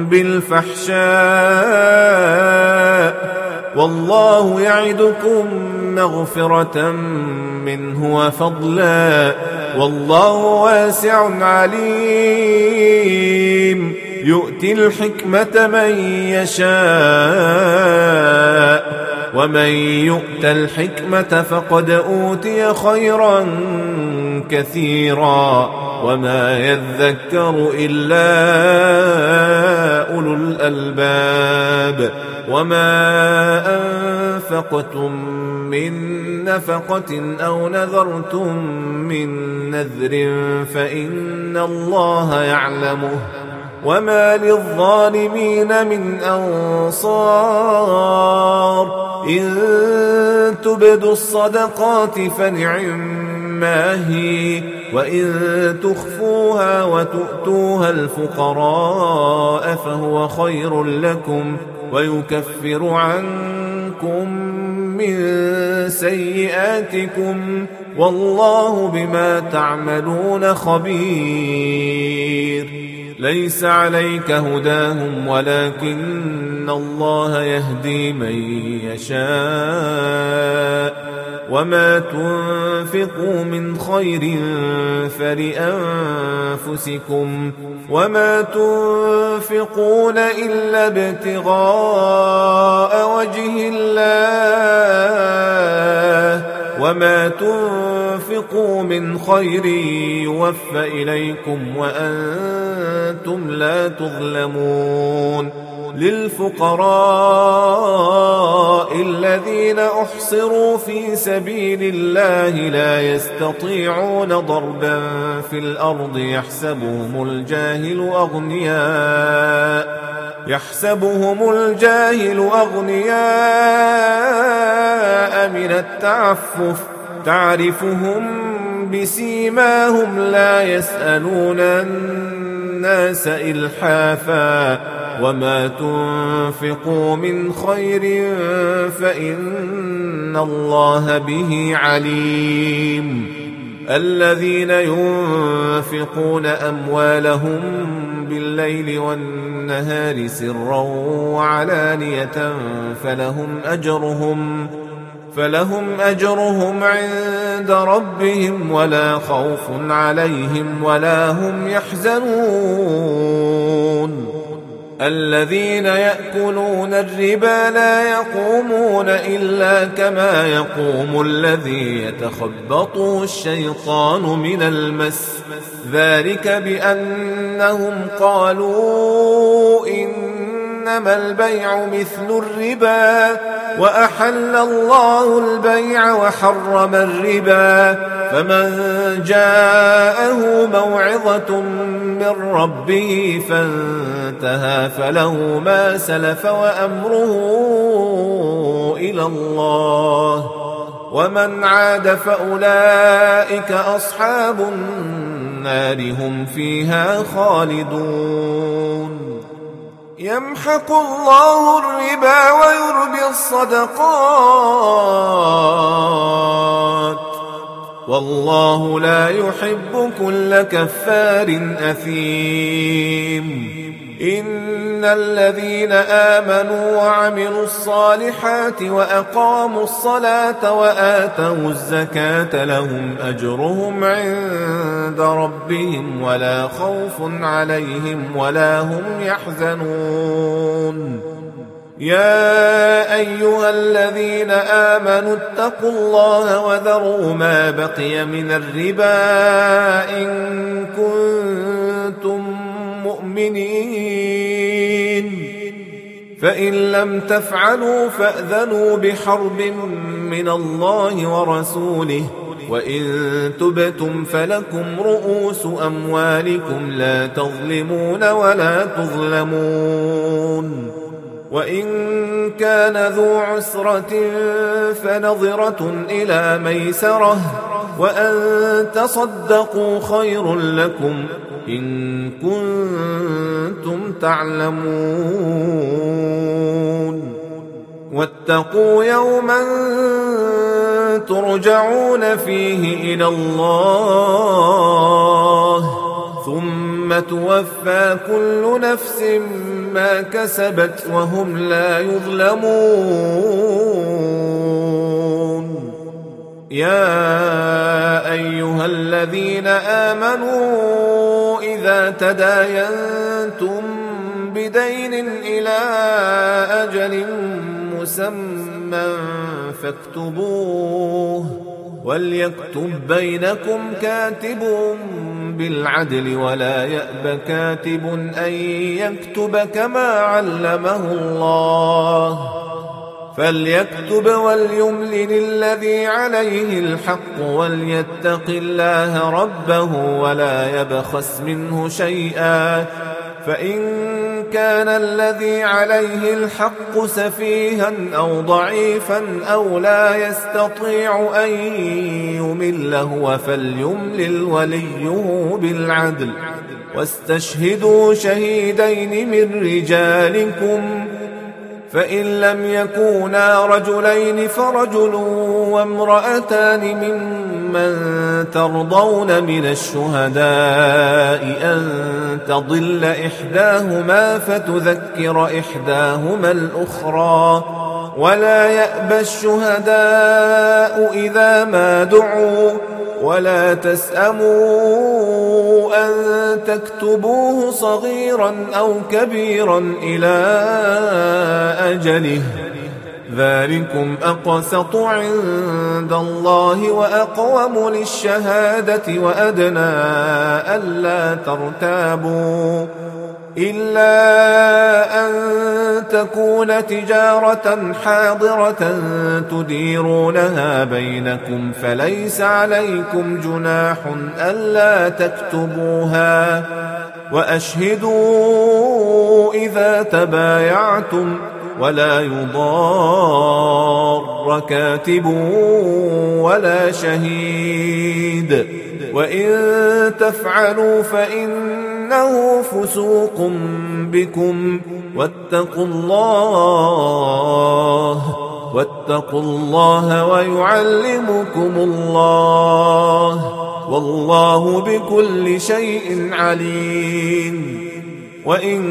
بالفحشاء والله يعدكم مغفرة منه وفضلا والله واسع عليم. يؤتي الحكمة من يشاء ومن يؤت الحكمة فقد أوتي خيرا كثيرا وما يذكر إلا أولو الألباب. وما أنفقتم من نفقة أو نذرتم من نذر فإن الله يعلمه وما للظالمين من أنصار. إن تبدوا الصدقات فنعما هي وإن تخفوها وتؤتوها الفقراء فهو خير لكم ويكفر عنكم من سيئاتكم والله بما تعملون خبير. ليس عليك هداهم ولكن الله يهدي من يشاء وما تنفقوا من خير فلأنفسكم وما تنفقون إلا ابتغاء وجه الله وما تنفقوا من خير يوفى إليكم وأنتم لا تظلمون. للفقراء الذين أحصروا في سبيل الله لا يستطيعون ضربا في الأرض يحسبهم الجاهل أغنياء يحسبهم الجاهل أغنياء من التعفف تعرفهم بسيماهم لا يسألون الناس إلحافا وما تنفقوا من خير فإن الله به عليم. الذين ينفقون أموالهم بالليل والنهار سرا وعلانية فلهم أجرهم فلهم أجرهم عند ربهم ولا خوف عليهم ولا هم يحزنون. الذين يأكلون الربا لا يقومون إلا كما يقوم الذي يتخبطه الشيطان من المس ذلك بأنهم قالوا إنما البيع مثل الربا وأحل الله البيع وحرم الربا فمن جاءه موعظة من ربه فانتهى فله ما سلف وأمره إلى الله ومن عاد فأولئك أصحاب النار هم فيها خالدون. يمحق الله الربا ويربي الصدقات والله لا يحب كل كفار أثيم. إن الذين آمنوا وعملوا الصالحات وأقاموا الصلاة وآتوا الزكاة لهم أجرهم عند ربهم ولا خوف عليهم ولا هم يحزنون. يا أيها الذين آمنوا اتقوا الله وذروا ما بقي من الربا إن كنتم مؤمنين فإن لم تفعلوا فأذنوا بحرب من الله ورسوله وإن تبتم فلكم رؤوس أموالكم لا تظلمون ولا تظلمون. وإن كان ذو عسرة فنظرة إلى ميسرة وأن تصدقوا خير لكم إن كنتم تعلمون. واتقوا يوما ترجعون فيه إلى الله ثم توفى كل نفس ما كسبت وهم لا يظلمون. يا أيها الذين آمنوا إذا تداينتم بدين إلى أجل مسمى فاكتبوه وليكتب بينكم كاتب بالعدل ولا يأب كاتب أن يكتب كما علمه الله فليكتب وليملل الذي عليه الحق وليتق الله ربه ولا يبخس منه شيئا فإن كان الذي عليه الحق سفيها أو ضعيفا أو لا يستطيع أن يمل هو فليملل وليه بالعدل واستشهدوا شهيدين من رجالكم فإن لم يكونا رجلين فرجل وامرأتان ممن ترضون من الشهداء أن تضل إحداهما فتذكر إحداهما الأخرى ولا يأبى الشهداء إذا ما دعوا ولا تسأموا أن تكتبوه صغيرا أو كبيرا إلى أجله ذلكم أقسط عند الله وأقوم للشهادة وأدنى ألا ترتابوا إلا أن تكون تجارة حاضرة تديرونها بينكم فليس عليكم جناح ألا تكتبوها وأشهدوا إذا تبايعتم ولا يضار كاتب ولا شهيد وإن تفعلوا فإنه فسوق بكم واتقوا الله واتقوا الله ويعلمكم الله والله بكل شيء عليم وإن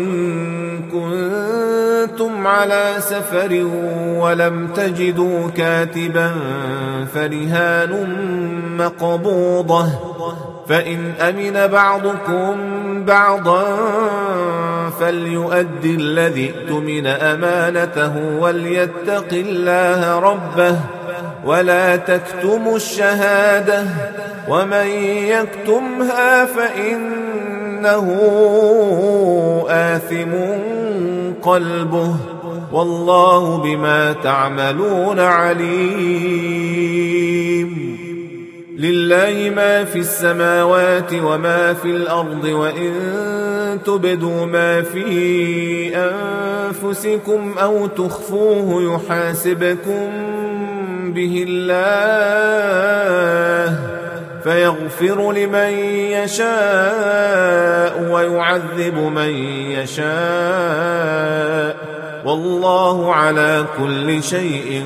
كنتم على سفر ولم تجدوا كاتبا فرهان مقبوضة فإن أمن بعضكم بعضا فليؤدي الذي اؤتمن أمانته وليتق الله ربه ولا تكتموا الشهادة ومن يكتمها فإنه آثم قلبه والله بما تعملون عليم لله ما في السماوات وما في الأرض وإن تبدوا ما في أنفسكم أو تخفوه يحاسبكم به الله فيغفر لمن يشاء ويعذب من يشاء والله على كل شيء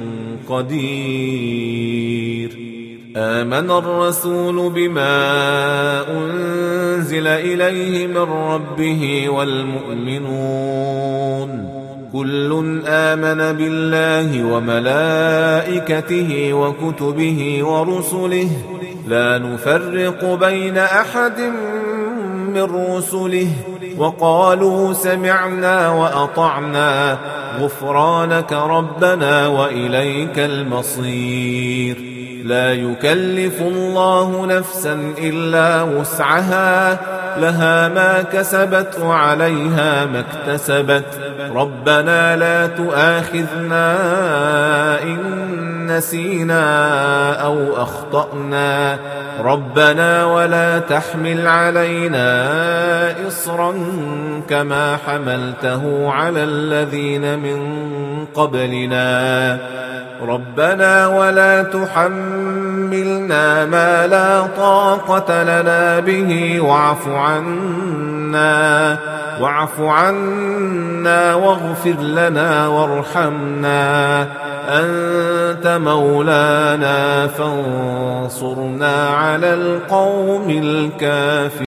قدير آمن الرسول بما أنزل إليه من ربه والمؤمنون كل آمن بالله وملائكته وكتبه ورسله لا نفرق بين أحد من رسله وقالوا سمعنا وأطعنا غفرانك ربنا وإليك المصير لا يكلف الله نفسا إلا وسعها لها ما كسبت وعليها ما اكتسبت ربنا لا تؤاخذنا إن نسينا أو أخطأنا ربنا ولا تحمل علينا إصرا كما حملته على الذين من قبلنا ربنا ولا تحملنا ما لا طاقة لنا به واعف عنا واعف عنا واغفر لنا وارحمنا أنت مولانا فانصرنا على القوم الكافرين